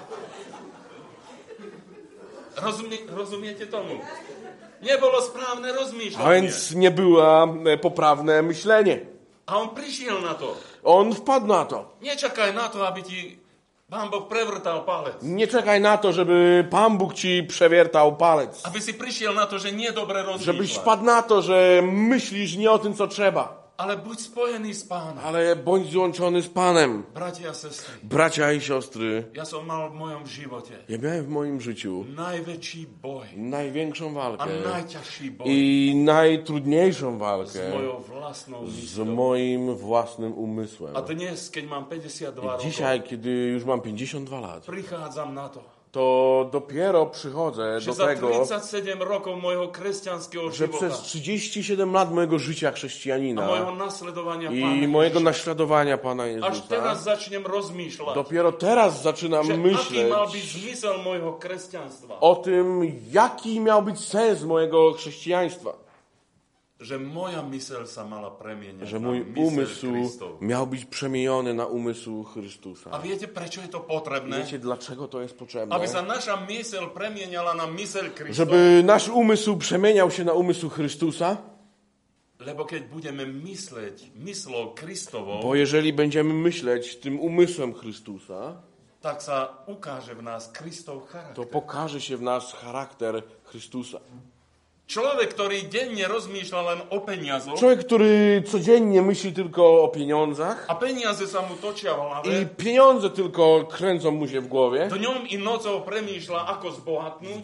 Rozumiete tomu? Nebolo správne A rozmýšľanie. więc nie było poprawne myślenie. A on prišiel na to. On wpadł na to. Nečakaj na to, aby ti Pán Boh prevrtal palec. Nie czekaj na to, żeby Pan Bóg ci przewiertał palec. Aby si prišiel na to, že nie dobre Żebyś rozmýšľať. wpadł na to, że myślisz nie o tym, co trzeba. Ale buď spojený s Pánom. Ale bądź złączony z Panem. Bratia a sestry, Bracia i siostry, ja som mal v mojom živote ja miałem w moim życiu najväčší boj największą a walkę najťažší boj i najtrudniejszą s walkę mojou vlastnou z mysľou. moim własnym umysłem. A dnes, keď mám 52 rokov, Dzisiaj, kiedy już mam 52 lat, prichádzam na to, to dopiero przychodzę že do za tego, 37 rokov mojho kresťanského że života przez 37 lat mojego życia a chrześcijanina mojho nasledovania i Pána mojego Ježiša, naśladowania Pana až Jezusa, teraz začnem rozmýšľať, dopiero teraz zaczynam že aký myśleć mal byť zmysel mojho kresťanstva. o tym, jaki miał być sens mojego chrześcijaństwa. Že moja myseľ sa mala premieňať Że na mój myseľ umysł Kristov. miał być przemieniony na umysł A Chrystusa. viete, prečo je to potrebné? Wiecie, dlaczego to jest potrzebne? Aby sa naša myseľ premieňala na myseľ Kristov. Żeby nasz umysł przemieniał się na umysł Chrystusa, Lebo keď budeme mysleť myslou Kristovou, bo jeżeli będziemy myśleć tym umysłem Chrystusa, tak sa ukáže v nás Kristov to charakter. pokaże się w nas charakter Chrystusa. Človek, ktorý denne rozmýšľa len o peniazoch Człowiek, który codziennie myśli tylko o pieniądzach a peniaze sa mu točia v hlave, i pieniądze tylko kręcą mu się w głowie, dňom i nocou premýšľa, ako zbohatnúť.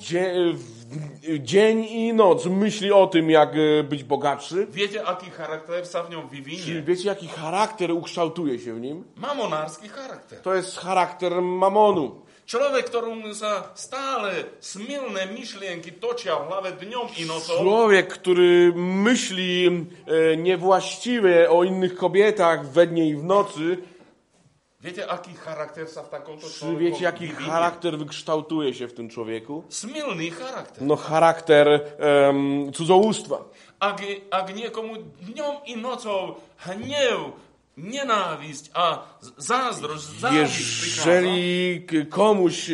dzień i noc myśli o tym, jak być bogatszy. Viete, aký charakter sa v ňom Czy vyvinie? wiecie, jaki charakter ukształtuje się w nim? Mamonársky charakter. To jest charakter mamonu. Človek, ktorému sa stále smilné myšlienky točia v hlave dňom i nocou, Człowiek, który myśli niewłaściwie o innych kobietach we dnie i w nocy, viete, aký charakter sa v takomto czy človeku wiecie, jaki vyvinie? charakter wykształtuje się w tym człowieku? Smilný charakter. No charakter cudzołóstwa. Ak niekomu dňom i nocou hnev, nenávisť a zázdrosť, závisť prichádza, Jeżeli komuś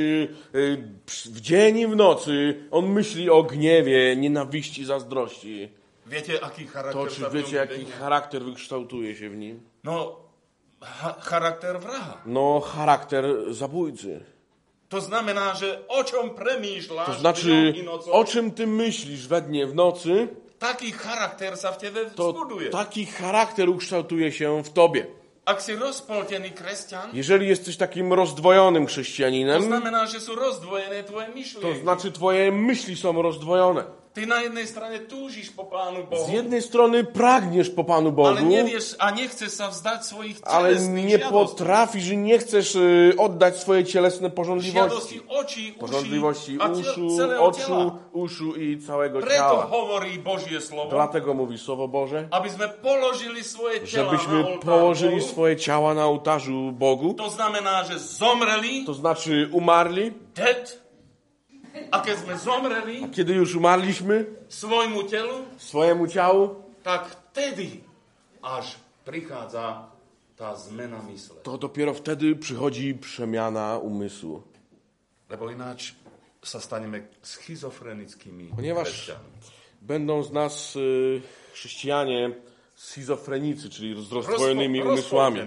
w dzień i w nocy on myśli o gniewie, nienawiści, zazdrości, viete, aký to charakter czy sa v wiecie, ňom jaki vyvinie? charakter wykształtuje się w nim? No, charakter vraha. No charakter zabójcy. To znamená, že o čom premýšľaš To znaczy, dňom i nocou, o czym ty myślisz we dnie, w nocy, taký charakter sa v tebe to vzbuduje. taki charakter ukształtuje się w tobie. Ak si rozpoltený kresťan, Jeżeli jesteś takim rozdwojonym to chrześcijaninem, znamená, že sú rozdvojené tvoje to myšlienky. znaczy twoje myśli są rozdwojone. Ty na jednej strane túžiš po Pánu Bohu, Z jednej strony pragniesz po Panu ale Bogu, nevieš a nechceš sa vzdať svojich ale telesných nie žiadostí. potrafisz i nie chcesz oddać swoje cielesne porządliwości. Žiadosti očí, uší Porządliwości a celého tela. uszu i całego Preto ciała. hovorí Božie slovo, Dlatego mówi Słowo Boże, aby sme položili svoje tela na żebyśmy oltár położyli Bohu. swoje ciała na ołtarzu Bogu, To znamená, že zomreli, to znaczy umarli, dead, a keď sme zomreli kiedy już umarliśmy svojmu telu, swojemu ciału, tak vtedy až prichádza tá zmena mysle. to dopiero wtedy przychodzi przemiana umysłu. Lebo ináč sa staneme schizofrenickými Ponieważ kresťanmi. będą z nas chrześcijanie schizofrenicy, czyli z rozdwojonymi umysłami.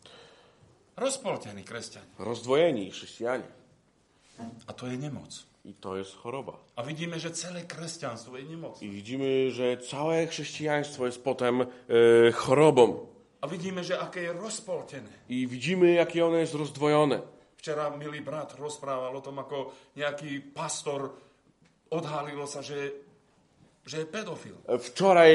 Rozpoltení kresťania. Rozdwojeni chrześcijanie. A to je nemoc. I to jest choroba. A vidíme, že celé kresťanstvo je nemoc. I widzimy, że całe chrześcijaństwo jest potem chorobą. A vidíme, že aké je rozpoltené. I widzimy, jakie ono jest rozdwojone. Včera milý brat rozprával o tom, ako nejaký pastor odhalilo sa, že je pedofil. Wczoraj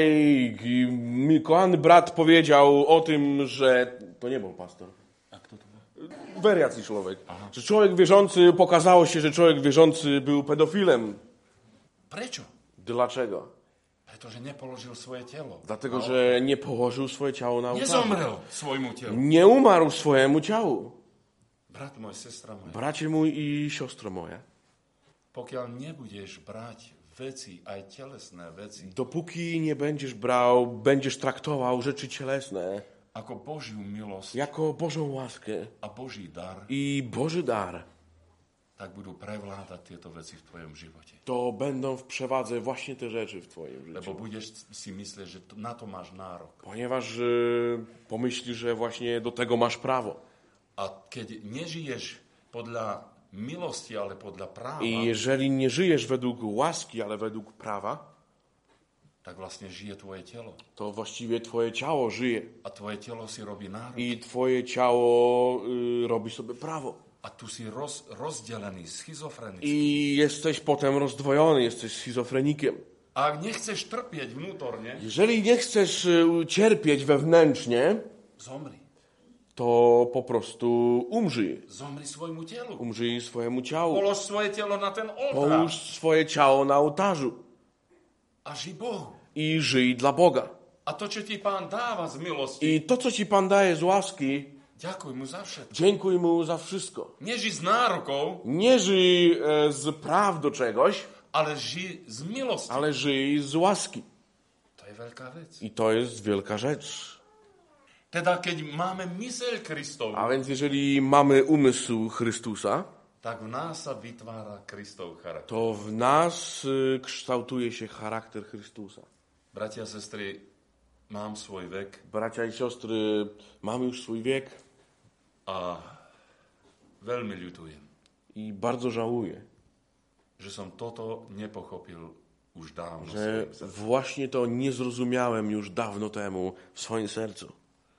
kochany brat powiedział o tym, że to nie był pastor. A kto to bol? Wariacji człowiek. Że człowiek wierzący, pokazało się, że człowiek wierzący był pedofilem. Prečo? Dlaczego? Pretože nepoložil svoje telo. Dlatego, że nie położył swoje ciało na ołtarzu. Nezomrel svojmu telu. Nie umarł swojemu ciału. Brat môj, sestra moja, Bracie mój i siostro moja, pokiaľ nebudeš brať veci, aj telesné veci, dopóki nie będziesz brał, będziesz traktował rzeczy cielesne ako Božiu milosť jako Bożą łaskę a Boží dar, i Boży dar, tak budú prevládať tieto veci v tvojom živote. to będą w przewadze właśnie te rzeczy w twoim Lebo życiu. budeš si myslieť, že na to máš nárok. Ponieważ pomyślisz, że właśnie do tego masz prawo. A keď nežiješ podľa milosti, ale podľa práva, I jeżeli nie żyjesz według łaski, ale według prawa, tak vlastne žije tvoje telo. to właściwie twoje ciało żyje. A tvoje telo si robí nárok. I twoje ciało robi sobie prawo. A tu si rozdelený, schizofrenický. I jesteś potem rozdwojony, jesteś schizofrenikiem. A ak nechceš trpieť vnútorne, Jeżeli nie chcesz cierpieć wewnętrznie, zomri. to po prostu umrzyj. Zomri svojmu telu. Umrzyj swojemu ciału. Polož svoje telo na ten oltár. Połóż swoje ciało na ołtarzu A ži Bohu. i żyj dla Boga. A to, čo ti Pán dáva z milosti, I to, co ci Pan daje z łaski, ďakuj mu za všetko. dziękuj Mu za wszystko. Neži z nárokov, Nie żyj z praw do czegoś, ale ži z milosti. ale żyj z łaski. To je veľká vec. I to jest wielka rzecz. Teda, keď máme myseľ Kristov, A więc jeżeli mamy umysł Chrystusa, tak v nás sa vytvára Kristov charakter. to w nas kształtuje się charakter Chrystusa. Bratia a sestry, mám svoj vek Bracia i siostry, mamy już swój wiek a veľmi ľutujem, i bardzo żałuję, že som toto nepochopil už dávno. że svojim srdcom. właśnie to nie zrozumiałem już dawno temu w swoim sercu.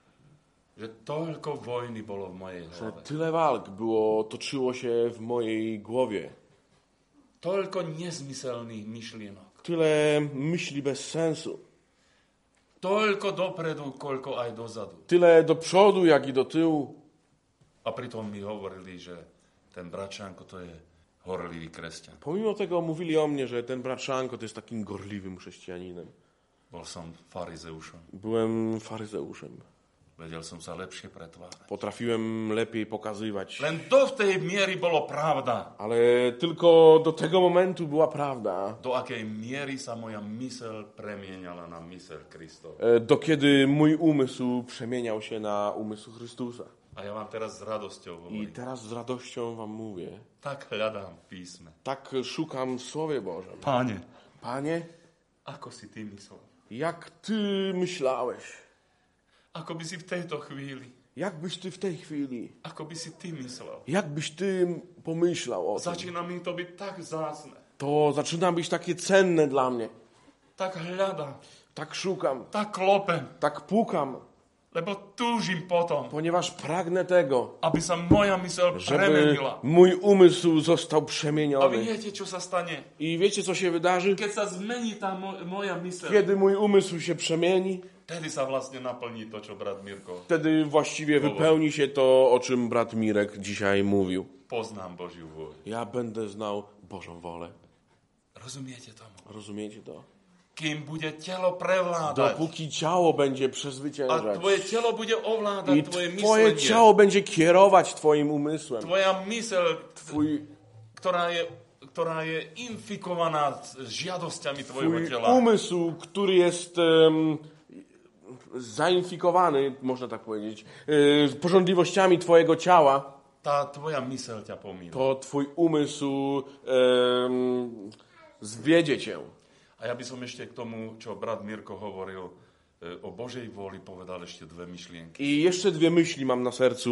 Že toľko vojny bolo v mojej Że hlave. tyle walk toczyło się w mojej głowie. Toľko nezmyselných myšlienok. Tyle myśli bez sensu. Toľko dopredu, koľko aj dozadu. Tyle do przodu, jak i do tyłu. A pritom mi hovorili, že ten bračanko to je horlivý kresťan. Pomimo tego mówili o mnie, że ten brat Szanko to jest takim gorliwym chrześcijaninem. Bol som farizeušom. Byłem faryzeuszem. Vedel som sa lepšie pretvárať. Potrafiłem lepiej pokazywać. Len do tej miery bolo pravda. Ale tylko do tego momentu była prawda. Do akej miery sa moja myseľ premieniala na myseľ Kristov. Do kiedy mój umysł przemieniał się na umysł Chrystusa. A ja vám teraz s radosťou I hovorím. teraz z radością wam mówię. Tak hľadám v písme. Tak szukam w Słowie Bożym. Páne, Panie, ako si ty myslel? jak Ty myślałeś? Ako by si v tejto chvíli, Jak byś ty w tej chwili, ako by si ty myslel? jak byś ty pomyślał o tym? Začína mi to byť tak vzácne. To zaczyna być takie cenne dla mnie. Tak hľadám, Tak szukam, tak klopem, tak pukam, lebo túžim potom, ponieważ pragnę tego, aby sa moja mysel żeby premenila. mój umysł został A vy przemieniony. viete, čo sa stane? I wiecie, co się wydarzy? Keď sa zmení tá moja myseľ, Kiedy mój umysł się przemieni, vtedy sa vlastne naplní to, čo brat Mirko. wtedy właściwie wypełni się to, o czym brat Mirek dzisiaj mówił. Poznám Božiu vôľu. Ja będę znał Bożą wolę. Rozumiete tomu? Rozumiecie to? Kým bude telo prevládať Dopóki ciało będzie a przezwyciężać tvoje telo bude ovládať i tvoje twoje myslenie, ciało będzie kierować twoim umysłem, tvoja myseľ, twój ktorá je infikovaná s žiadosťami tvojho Twój tela. umysł, który jest zainfikowany, można tak powiedzieć, pożądliwościami twojego ciała, Tá tvoja myseľ ťa pomína. to twój umysł zwiedzie cię. A ja by som ešte k tomu, čo brat Mirko hovoril o Božej vôli, povedal ešte dve myšlienky. I jeszcze dwie myśli mam na sercu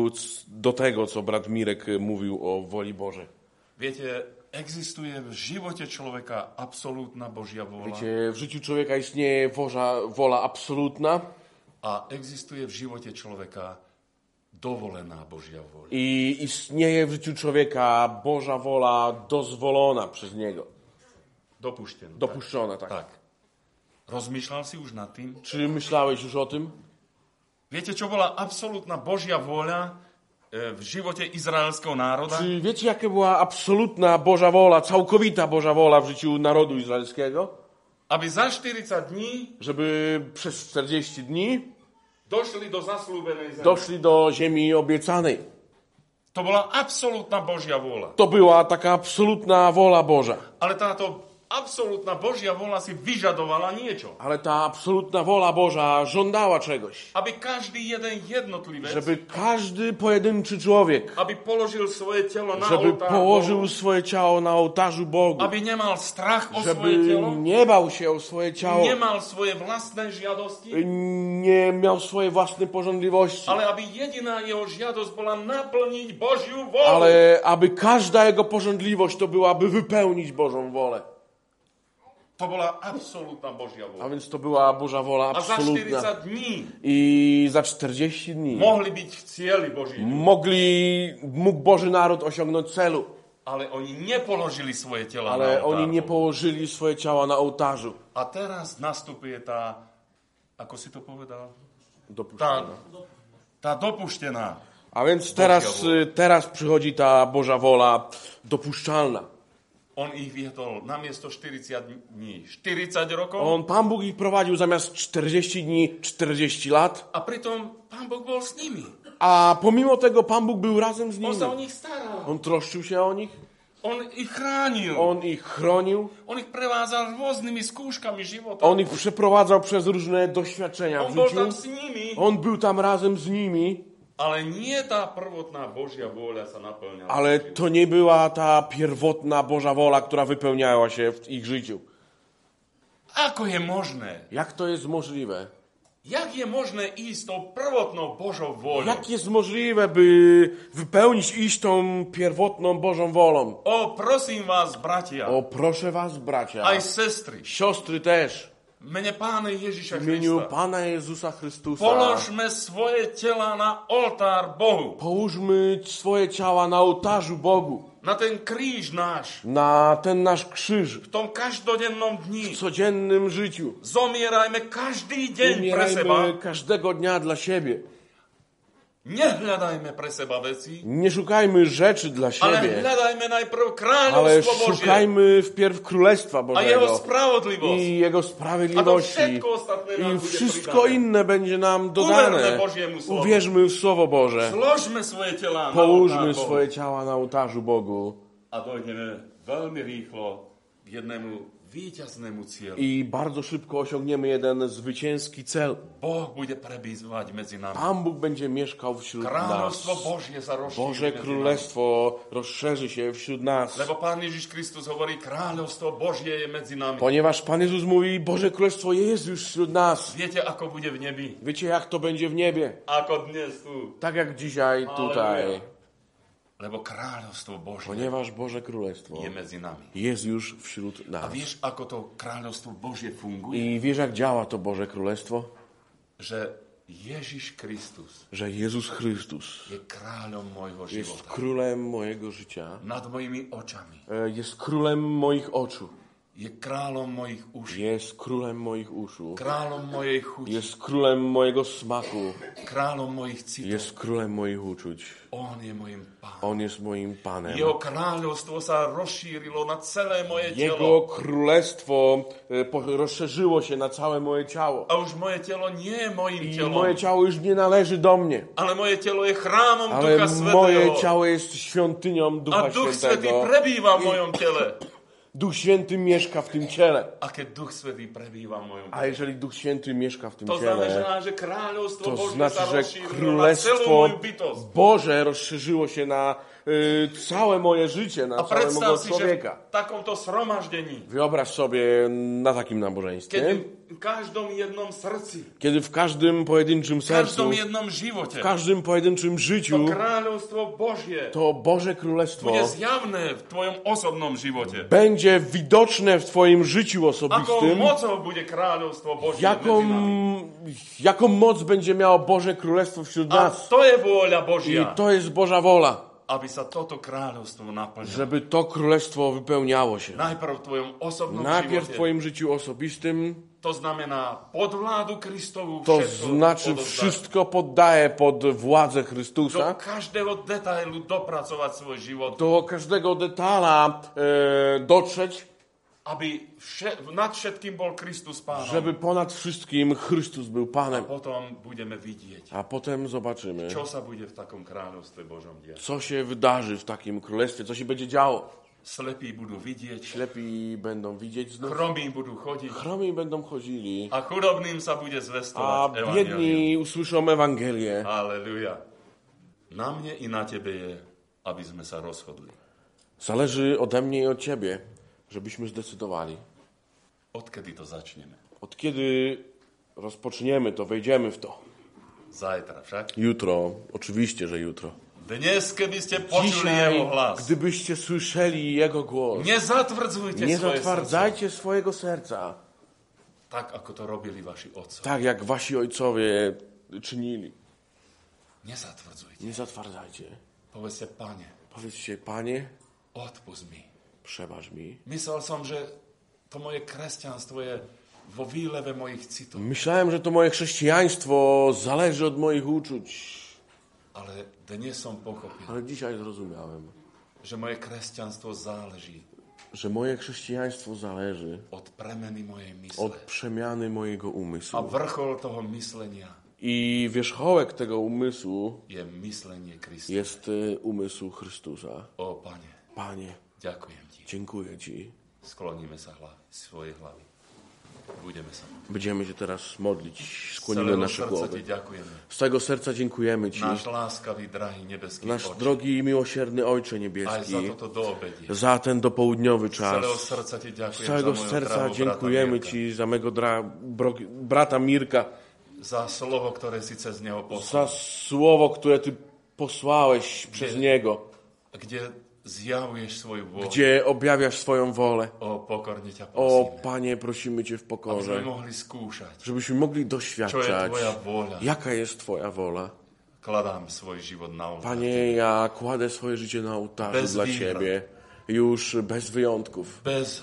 do tego, co brat Mirek mówił o woli Bożej. Viete, existuje v živote človeka absolútna Božia vôľa Wiecie, w życiu człowieka istnieje wola absolutna a existuje v živote človeka dovolená Božia vôľa. i istnieje w życiu człowieka Boża wola dozwolona przez niego. Dopuštená. Dopuszczona, tak. Tak. Rozmýšľal si už nad tým? Czy myślałeś już o tym? Viete, čo bola absolútna Božia vôľa v živote izraelského národa? Czy wiecie, jaka była absolutna Boża wola, całkowita Boża wola w życiu narodu izraelskiego? Aby za 40 dní Żeby przez 40 dni došli do zaslúbenej zeme. doszli do ziemi obiecanej. To bola absolútna Božia vôľa. To była taka absolutna wola Boża. Ale táto absolútna Božia vôľa si vyžadovala niečo. Ale ta absolutna wola Boża żądała czegoś. Aby každý jeden jednotlivec, Żeby każdy pojedynczy człowiek, aby položil svoje telo na żeby oltár położył Bohu, swoje ciało na ołtarzu Bogu. aby nemal strach o Żeby svoje telo, nie bał się o swoje ciało. nemal svoje vlastné žiadosti, Nie miał swojej własnej pożądliwości. ale aby jediná jeho žiadosť bola naplniť Božiu vôľu. Ale aby każda jego pożądliwość to byłaby wypełnić Bożą wolę. To bola absolútna Božia A vôľa. więc to była Boża wola A za absolutna. 40 dní I za 40 dni mohli byť v cieli Boží. mógł Boży naród osiągnąć celu. Ale oni nepoložili svoje tela na Ale oltár oni nie Bohu. położyli swoje ciała na ołtarzu. A teraz nastupuje tá, ako si to povedal? Dopuszczona. Tá dopuštená. A więc Boża wola. teraz przychodzi ta Boża wola dopuszczalna. On ich viedol namiesto 40 dní 40 rokov Pan Bóg ich prowadził zamiast 40 dni 40 lat. a pritom Pán Boh bol s nimi. A pomimo tego Pan Bóg był razem z On nimi. sa o nich staral. On troszczył się o nich. On ich chránil. On ich chronił. On ich prevádzal rôznymi skúškami života. On ich przeprowadzał przez różne doświadczenia On w bol życiu. tam s nimi. On był tam razem z nimi, Ale nie tá prvotná Božia vôľa sa naplňala. ale to nie była ta pierwotna Boża wola, która wypełniała się w ich życiu. Ako je možné? Jak to jest możliwe? Jak je možné ísť tou prvotnou Božou vôľou? Jak jest możliwe, by wypełnić iść tą pierwotną Bożą wolą? O, prosím vás, bratia, O, proszę was, bracia, aj sestry, siostry też, v mene Pána Ježiša w imieniu Krista, Pana Jezusa Chrystusa, položme svoje tela na oltár Bohu, połóżmy swoje ciała na ołtarzu Bogu, na ten kríž náš, na ten nasz krzyż, v tom každodennom dni. w codziennym życiu. Zomierajme každý deň pre seba. Umierajmy każdego dnia dla siebie. Nehľadajme pre seba veci, Nie szukajmy rzeczy dla ale siebie, hľadajme najprv ale kráľovstvo Božie szukajmy wpierw Królestwa a jeho Bożego spravodlivosť. i Jego A to sprawiedliwości. všetko ostatné nám I bude wszystko pridané. inne będzie nam Uwierzmy dodane. Božiemu słowu. Uwierzmy w Słowo Boże. Zložme svoje tela na Połóżmy oltár swoje Bohu ciała na ołtarzu Bogu. a dojdeme veľmi rýchlo k jednému víťaznému cieľu. I bardzo szybko osiągniemy jeden zwycięski cel. Boh bude prebývať medzi nami. Pan Bóg będzie mieszkał wśród nas. Kráľovstvo Božie sa rozšíri Boże medzi Królestwo rozszerzy się wśród nas. nami. Lebo Pán Ježiš Kristus hovorí, kráľovstvo Božie je medzi nami. Ponieważ Pan Jezus mówi, Boże Królestwo jest już wśród nas. Viete, ako bude v nebi? Wiecie, jak to będzie w niebie? Ako dnes tu. Tak jak dzisiaj tutaj. Lebo kráľovstvo Božie Ponieważ Boże Królestwo je medzi nami. jest już wśród A nas. vieš, ako to kráľovstvo Božie funguje? I wiesz, jak działa to Boże Królestwo? Že Ježiš Kristus Że Jezus Chrystus je kráľom môjho jest života. królem mojego życia. Nad mojimi očami. Jest królem moich oczu. Je kráľom mojich uší. Jest królem moich uszu. Kráľom mojej chuti. Jest królem mojego smaku. Kráľom mojich citov. Jest królem moich uczuć. On je mojim pánom. On jest moim Panem. Jeho kráľovstvo sa rozšírilo na celé moje Jego telo. królestwo rozszerzyło się na całe moje ciało. A už moje telo nie je mojim I telom. moje ciało już nie należy do mnie. Ale moje telo je chrámom Ale Ducha moje Svätého. ciało jest świątynią A Ducha Duch Svätý Świętego. prebýva v mojom tele. Duch Święty mieszka w tym ciele. A keď Duch Svätý prebýva v mojom A tele, jeżeli Duch Święty mieszka w tym to ciele, znamená, že kráľovstvo to Božie znaczy, sa że rozšírilo na celú Królestwo moju bytosť. Boże rozszerzyło się na całe moje życie, na A całego predstav si, že człowieka. v takomto zhromaždení, Wyobraź sobie na takim nabożeństwie, keď v každom jednom srdci, kiedy w każdym pojedynczym v sercu, každom jednom živote, w każdym pojedynczym to życiu, kráľovstvo Božie to Boże Królestwo bude zjavné v tvojom osobnom živote. będzie widoczne w Twoim życiu Akou osobistym. mocou bude kráľovstvo Božie medzi nami. Jaką moc będzie miało Boże Królestwo wśród A nas. to je vôľa I Božia, to jest Boża wola, aby sa toto kráľovstvo naplnilo. żeby to Królestwo wypełniało się. Najprv v tvojom osobnom Najpierw w živote. Twoim życiu osobistym, To znamená pod vládu Kristovu to všetko znaczy odozdať. wszystko poddaje pod władzę Do Chrystusa. každého detailu dopracovať svoj život, Do każdego detala dotrzeć, aby nad všetkým bol Kristus pánom. żeby ponad wszystkim Chrystus był Panem. Potom budeme vidieť, A potem zobaczymy, čo sa bude v takom kráľovstve Božom diať. co się wydarzy w takim królestwie, co się będzie działo. Slepí budú vidieť, Ślepi będą widzieć znów, chromí budú chodiť chromi będą chodzili, a chudobným sa bude a zvestovať evanjelium. biedni usłyszą Ewangelię. Halleluja. Na mne i na tebe je, aby sme sa rozhodli. Zależy ode mnie i od Ciebie, żebyśmy zdecydowali. Odkedy to začneme? Od kiedy rozpoczniemy to, wejdziemy w to. Zajtra však. Jutro, oczywiście, że jutro. Dnes, keby ste počuli Dzisiaj, jeho hlas, gdybyście słyszeli Jego głos, nezatvrdzujte nie svoje srdce, zatwardzajcie swojego serca, tak ako to robili vaši otcovia. tak jak wasi ojcowie czynili. Nezatvrdzujte. Nie zatwardzajcie. Povedzte, Pane, Powiedzcie, Panie, odpust mi. przebacz mi. Myslel som, že to moje kresťanstvo je vo výleve mojich citov. Myślałem, że to moje chrześcijaństwo zależy od moich uczuć, Ale dnes som pochopil, ale dzisiaj zrozumiałem, že moje kresťanstvo záleží że moje chrześcijaństwo zależy od premeny mojej mysle. od przemiany mojego A umysłu. vrchol toho myslenia I wierzchołek tego umysłu je myslenie Krista. jest umysł Chrystusa. O, Pane, Panie, ďakujem Ti. dziękuję Ci. Skloníme sa svoje hlavy. Budeme sa. Będziemy się teraz modlić, Z skłonimy celého nasze srdca głowy. Ti ďakujeme. Z całego serca dziękujemy Ci, Náš láskavý, drahý, nebeský nasz Oče. drogi i miłosierny Ojcze Aj za Niebieski, toto doobedie. za ten dopołudniowy Z celého czas. srdca Ti Z ďakujem całego za mojho serca drahého dziękujemy brata Mirka. Ci za mego brata Mirka, Za slovo, ktoré si cez neho za poslal. słowo, które Ty posłałeś przez niego, Kde zjavuješ svoju vôľu. gdzie objawiasz swoją wolę. O, pokorne ťa O prosíme. Panie, prosimy Cię w Aby sme pokorze, mohli skúšať, żebyśmy mogli čo je doświadczać, Tvoja vôľa. jaka jest Twoja wola. Kladám svoj život na oltár. Panie, ja kładę swoje życie na ołtarzu Bez dla výhrad. Ciebie, już bez wyjątków,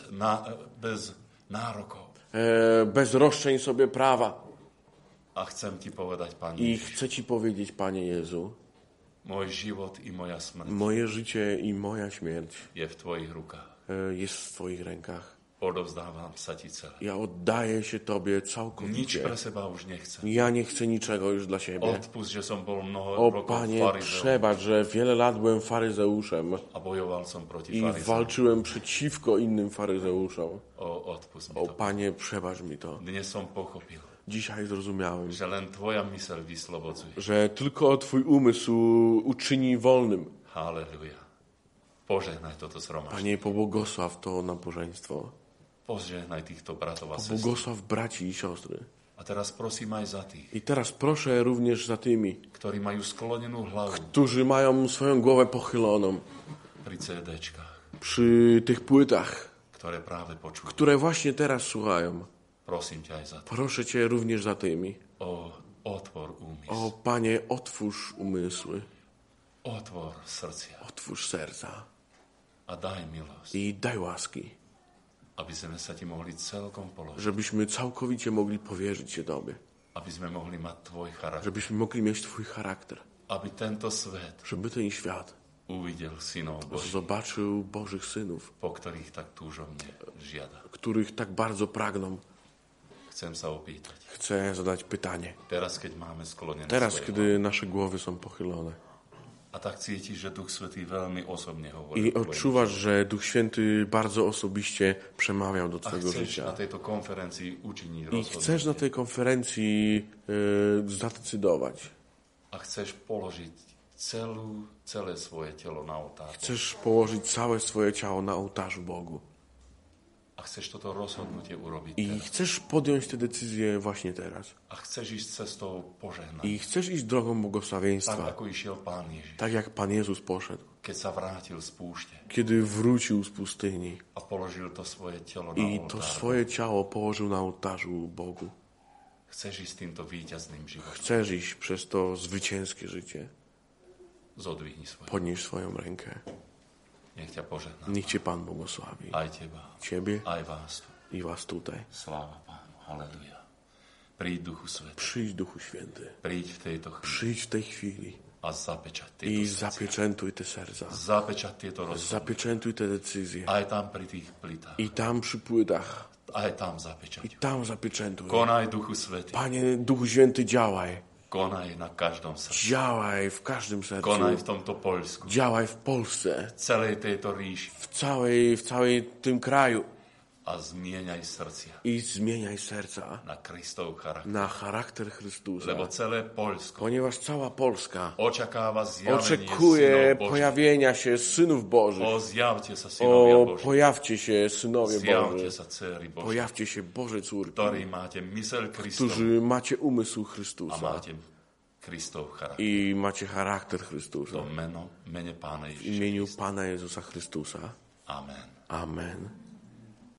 Bez nárokov. bez roszczeń sobie prawa. A chcem Ti povedať, Pane, I chcę Ci powiedzieć, Panie Jezu, môj život i moja smrť moje życie i moja śmierć je v Tvojich rukách. jest w Twoich rękach. Odovzdávam sa ti celé. Ja oddaję się Tobie Nič całkowicie. pre seba už nechcem. Ja nie chcę niczego już dla siebie. Odpust, že som bol mnoho O rokov Panie, farizeom przebacz, że wiele lat byłem faryzeuszem a bojoval som proti i farizeom. walczyłem przeciwko innym faryzeuszom. Odpust mi O to. Panie, przebacz mi to. Dnes som pochopil, Dzisiaj zrozumiałem, že len tvoja myseľ vyslobodzuje. że tylko Twój umysł uczyni wolnym. Halleluja. Požehnaj toto zhromaždenie. Panie, pobłogosław to nabożeństwo. Požehnaj týchto bratov a sestry. Pobłogosław braci i siostry. A teraz prosím aj za tých, I teraz proszę również za tymi, ktorí majú sklonenú hlavu którzy mają swoją głowę pochyloną pri CDčkách, przy tych płytach, ktoré práve počujú. które właśnie teraz słuchają. Prosím ťa aj za to. Proszę Cię również za tymi. Otvor úmysl. O Panie, otwórz umysły, Otvor srdcia otwórz serca a daj milosť, i daj łaski, aby sme sa ti mohli celkom položiť. żebyśmy całkowicie mogli powierzyć się Tobie, Aby sme mohli mať tvoj charakter. żebyśmy mogli mieć Twój charakter, Aby tento svet żeby ten świat uvidel synov Božích, zobaczył Bożych synów, po ktorých tak túžobne žiada. których tak bardzo pragną. Chcem sa opýtať. Chcę zadać pytanie. Teraz, keď máme sklonené Teraz, svoje kiedy nasze głowy są pochylone hlavy, a tak cítiš, že Duch Svätý veľmi osobne hovorí. i odczuwasz, że Duch Święty bardzo osobiście przemawiał do A Twojego chceš na życia tejto konferencii učiniť i chcesz na rozhodnutie. tej konferencji zadecydować. A chceš položiť celé svoje telo na oltár. Chcesz położyć całe swoje ciało na ołtarzu Bogu. A chceš toto rozhodnutie urobiť I teraz. chcesz podjąć tę decyzję właśnie teraz. A chceš ísť cestou požehnania. I chcesz iść drogą Tak, błogosławieństwa, ako išiel Pán Ježiš, tak jak Pan Jezus poszedł, keď sa vrátil z púšte kiedy wrócił z pustyni a položil to svoje telo na i to oltár. swoje ciało położył na ołtarzu Bogu. Chceš ísť týmto víťazným životom. Chcesz iść przez to zwycięskie życie. Zodvihni svoje. Podnieś swoją rękę. Nech ťa požehná. Niech Cię Pan błogosławi. Aj teba, Ciebie aj vás tu. i was tutaj. Sláva Pánu. Halleluja. Príď Duchu Svätý. Przyjdź Duchu Święty. Príď v tejto chvíli Przyjdź w tej chwili a zapečať i tieto srdcia. zapieczętuj te serca. Zapečať tieto rozhodnutia. Zapieczętuj te decyzje. Aj tam pri tých plitách. I tam przy płytach. Aj tam zapečať. I tam zapieczętuj. Konaj Duchu Svätý. Panie Duchu Święty, działaj. Konaj na každom srdci. Działaj w każdym sercu. Konaj v tomto Poľsku. Działaj w Polsce. V celej tejto ríši. W całej tym kraju. A zmieňaj srdcia I zmieniaj serca na Kristov charakter. na charakter Chrystusa. Lebo celé Poľsko Ponieważ cała Polska očakáva zjavenie oczekuje synov Božích. pojawienia się synów Bożych. Zjavte sa synovia O, Boží. pojawcie się synowie Zjavte Boży. sa dcery Boží, Pojawcie się Boże córki, ktorí máte myseľ Kristovu którzy macie umysł a Chrystusa máte Kristov charakter. i macie charakter To Chrystusa. mene Pána W Ježiša imieniu Krista. Pana Jezusa Chrystusa. Amen. Amen.